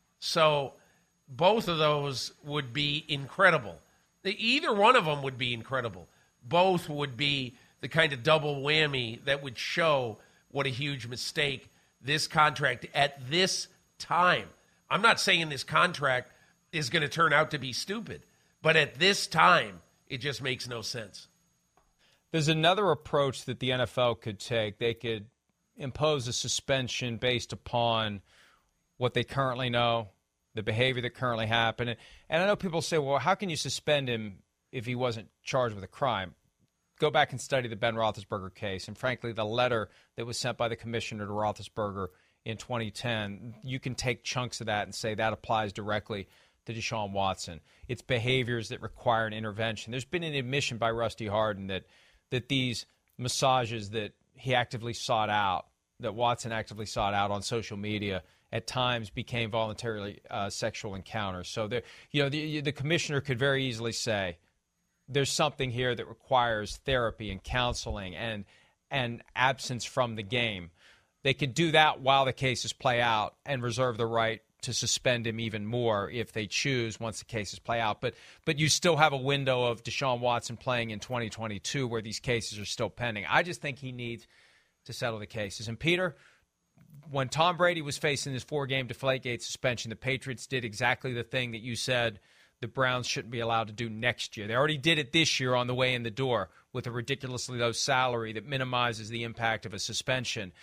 Speaker 5: So both of those would be incredible. Either one of them would be incredible. Both would be the kind of double whammy that would show what a huge mistake this contract at this time. I'm not saying this contract is going to turn out to be stupid, but at this time, it just makes no sense.
Speaker 2: There's another approach that the NFL could take. They could impose a suspension based upon what they currently know, the behavior that currently happened. And I know people say, well, how can you suspend him if he wasn't charged with a crime? Go back and study the Ben Roethlisberger case. And frankly, the letter that was sent by the commissioner to Roethlisberger in 2010, you can take chunks of that and say that applies directly to Deshaun Watson. It's behaviors that require an intervention. There's been an admission by Rusty Harden that these massages that he actively sought out, that Watson actively sought out on social media, at times became voluntarily sexual encounters. So the commissioner could very easily say there's something here that requires therapy and counseling and absence from the game. They could do that while the cases play out and reserve the right to suspend him even more if they choose once the cases play out. But you still have a window of Deshaun Watson playing in 2022 where these cases are still pending. I just think he needs to settle the cases. And Peter, when Tom Brady was facing his 4-game Deflategate suspension, the Patriots did exactly the thing that you said the Browns shouldn't be allowed to do next year. They already did it this year on the way in the door with a ridiculously low salary that minimizes the impact of a suspension.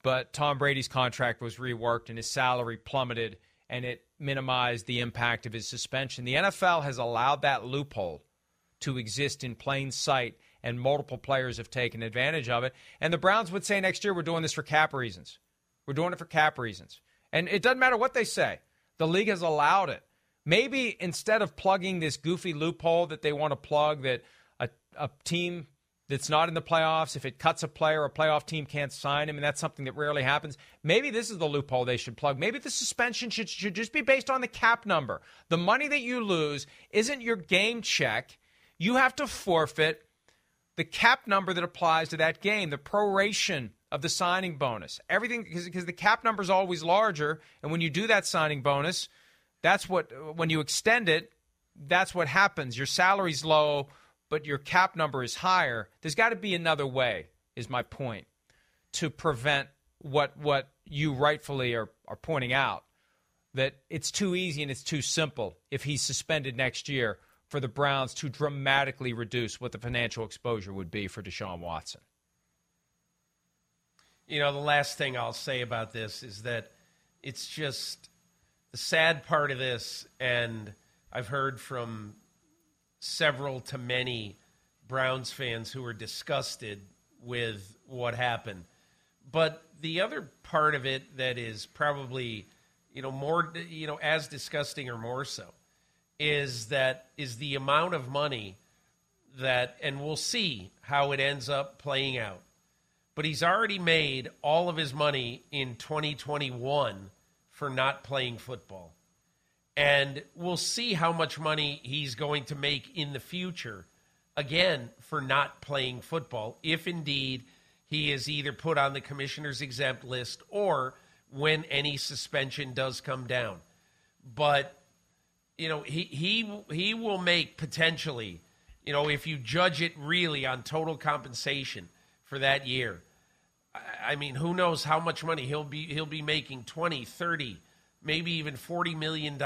Speaker 2: but Tom Brady's contract was reworked and his salary plummeted, and it minimized the impact of his suspension. The NFL has allowed that loophole to exist in plain sight, and multiple players have taken advantage of it. And the Browns would say next year, we're doing this for cap reasons. We're doing it for cap reasons. And it doesn't matter what they say. The league has allowed it. Maybe instead of plugging this goofy loophole that they want to plug, that a team that's not in the playoffs, if it cuts a player, a playoff team can't sign him, and that's something that rarely happens. Maybe this is the loophole they should plug. Maybe the suspension should just be based on the cap number. The money that you lose isn't your game check. You have to forfeit the cap number that applies to that game, the proration of the signing bonus. Everything, because the cap number is always larger, and when you do that signing bonus, that's what, when you extend it, that's what happens. Your salary's low, but your cap number is higher. There's got to be another way, is my point, to prevent what you rightfully are pointing out, that it's too easy and it's too simple if he's suspended next year for the Browns to dramatically reduce what the financial exposure would be for Deshaun Watson.
Speaker 5: You know, the last thing I'll say about this is that it's just the sad part of this, and I've heard from several to many Browns fans who are disgusted with what happened. But the other part of it that is probably, more, as disgusting or more so, is the amount of money that, and we'll see how it ends up playing out, but he's already made all of his money in 2021 for not playing football. And we'll see how much money he's going to make in the future, again, for not playing football, if indeed he is either put on the commissioner's exempt list or when any suspension does come down. But, he will make potentially, if you judge it really on total compensation for that year, I mean, who knows how much money he'll be making, 20, 30, maybe even $40 million,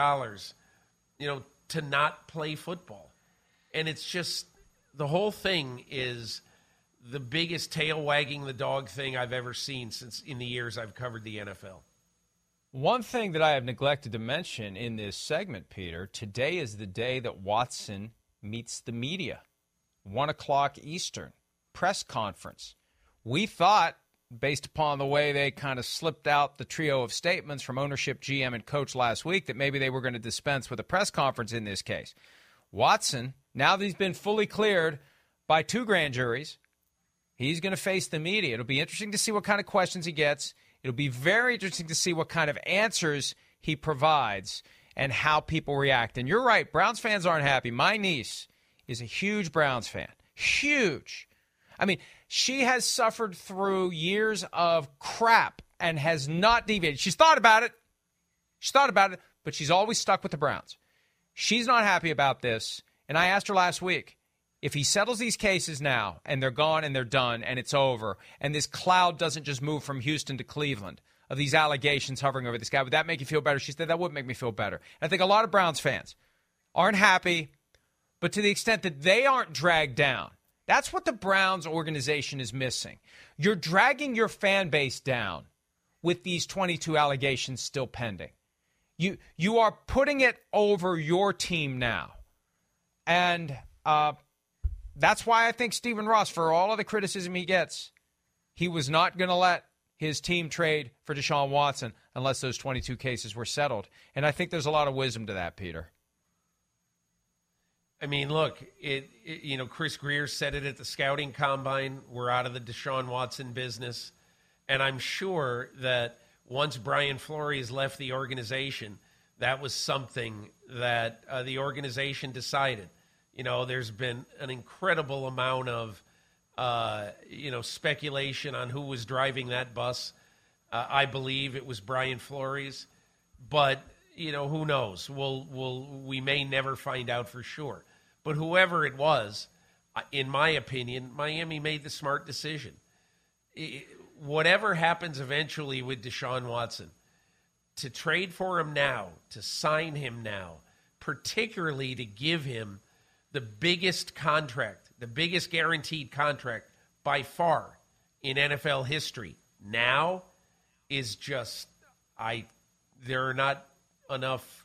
Speaker 5: to not play football. And it's just, the whole thing is the biggest tail wagging the dog thing I've ever seen since in the years I've covered the NFL.
Speaker 2: One thing that I have neglected to mention in this segment, Peter, today is the day that Watson meets the media. 1 o'clock Eastern, press conference. We thought, based upon the way they kind of slipped out the trio of statements from ownership, GM, and coach last week, that maybe they were going to dispense with a press conference in this case. Watson, now that he's been fully cleared by 2 grand juries, he's going to face the media. It'll be interesting to see what kind of questions he gets. It'll be very interesting to see what kind of answers he provides and how people react. And you're right, Browns fans aren't happy. My niece is a huge Browns fan. Huge. I mean, she has suffered through years of crap and has not deviated. She's thought about it. But she's always stuck with the Browns. She's not happy about this. And I asked her last week, if he settles these cases now and they're gone and they're done and it's over, and this cloud doesn't just move from Houston to Cleveland of these allegations hovering over this guy, would that make you feel better? She said, that would make me feel better. And I think a lot of Browns fans aren't happy, but to the extent that they aren't dragged down, that's what the Browns organization is missing. You're dragging your fan base down with these 22 allegations still pending. You are putting it over your team now. And that's why I think Stephen Ross, for all of the criticism he gets, he was not going to let his team trade for Deshaun Watson unless those 22 cases were settled. And I think there's a lot of wisdom to that, Peter.
Speaker 5: I mean, look, Chris Greer said it at the scouting combine. We're out of the Deshaun Watson business. And I'm sure that once Brian Flores left the organization, that was something that the organization decided. There's been an incredible amount of, speculation on who was driving that bus. I believe it was Brian Flores. But, who knows? We may never find out for sure. But whoever it was, in my opinion, Miami made the smart decision. Whatever happens eventually with Deshaun Watson, to trade for him now, to sign him now, particularly to give him the biggest contract, the biggest guaranteed contract by far in NFL history now, is just, there are not enough,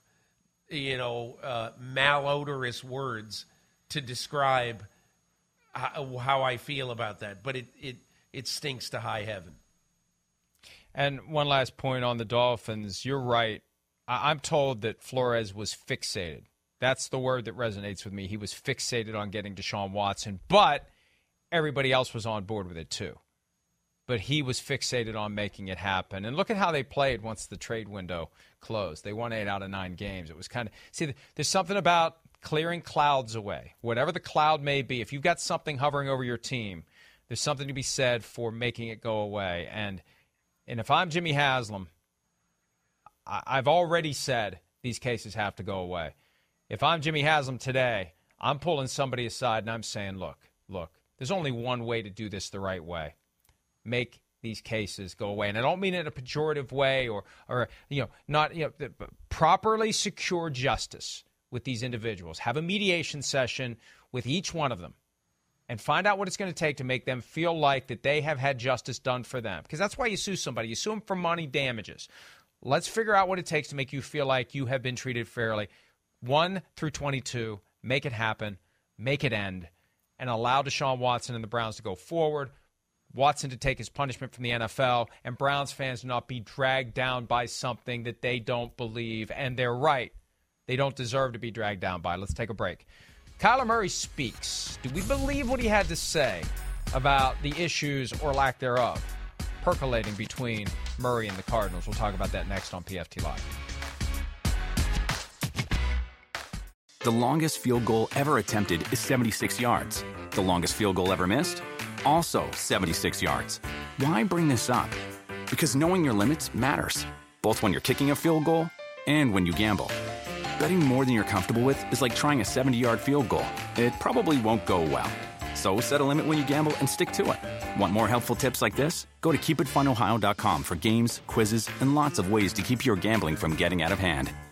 Speaker 5: malodorous words to describe how I feel about that. But it stinks to high heaven.
Speaker 2: And one last point on the Dolphins. You're right. I'm told that Flores was fixated. That's the word that resonates with me. He was fixated on getting Deshaun Watson, but everybody else was on board with it too. But he was fixated on making it happen. And look at how they played once the trade window closed. They won 8 out of 9 games. It was there's something about clearing clouds away. Whatever the cloud may be, if you've got something hovering over your team, there's something to be said for making it go away. And if I'm Jimmy Haslam, I've already said these cases have to go away. If I'm Jimmy Haslam today, I'm pulling somebody aside and I'm saying, look, there's only one way to do this the right way. Make these cases go away. And I don't mean it in a pejorative way or properly secure justice with these individuals. Have a mediation session with each one of them and find out what it's going to take to make them feel like that they have had justice done for them. Because that's why you sue somebody. You sue them for money damages. Let's figure out what it takes to make you feel like you have been treated fairly. 1 through 22, make it happen, make it end, and allow Deshaun Watson and the Browns to go forward, Watson to take his punishment from the NFL, and Browns fans not be dragged down by something that they don't believe, and they're right. They don't deserve to be dragged down by. Let's take a break. Kyler Murray speaks. Do we believe what he had to say about the issues or lack thereof percolating between Murray and the Cardinals? We'll talk about that next on PFT Live.
Speaker 1: The longest field goal ever attempted is 76 yards. The longest field goal ever missed? Also 76 yards. Why bring this up? Because knowing your limits matters, both when you're kicking a field goal and when you gamble. Betting more than you're comfortable with is like trying a 70-yard field goal. It probably won't go well. So set a limit when you gamble and stick to it. Want more helpful tips like this? Go to keepitfunohio.com for games, quizzes, and lots of ways to keep your gambling from getting out of hand.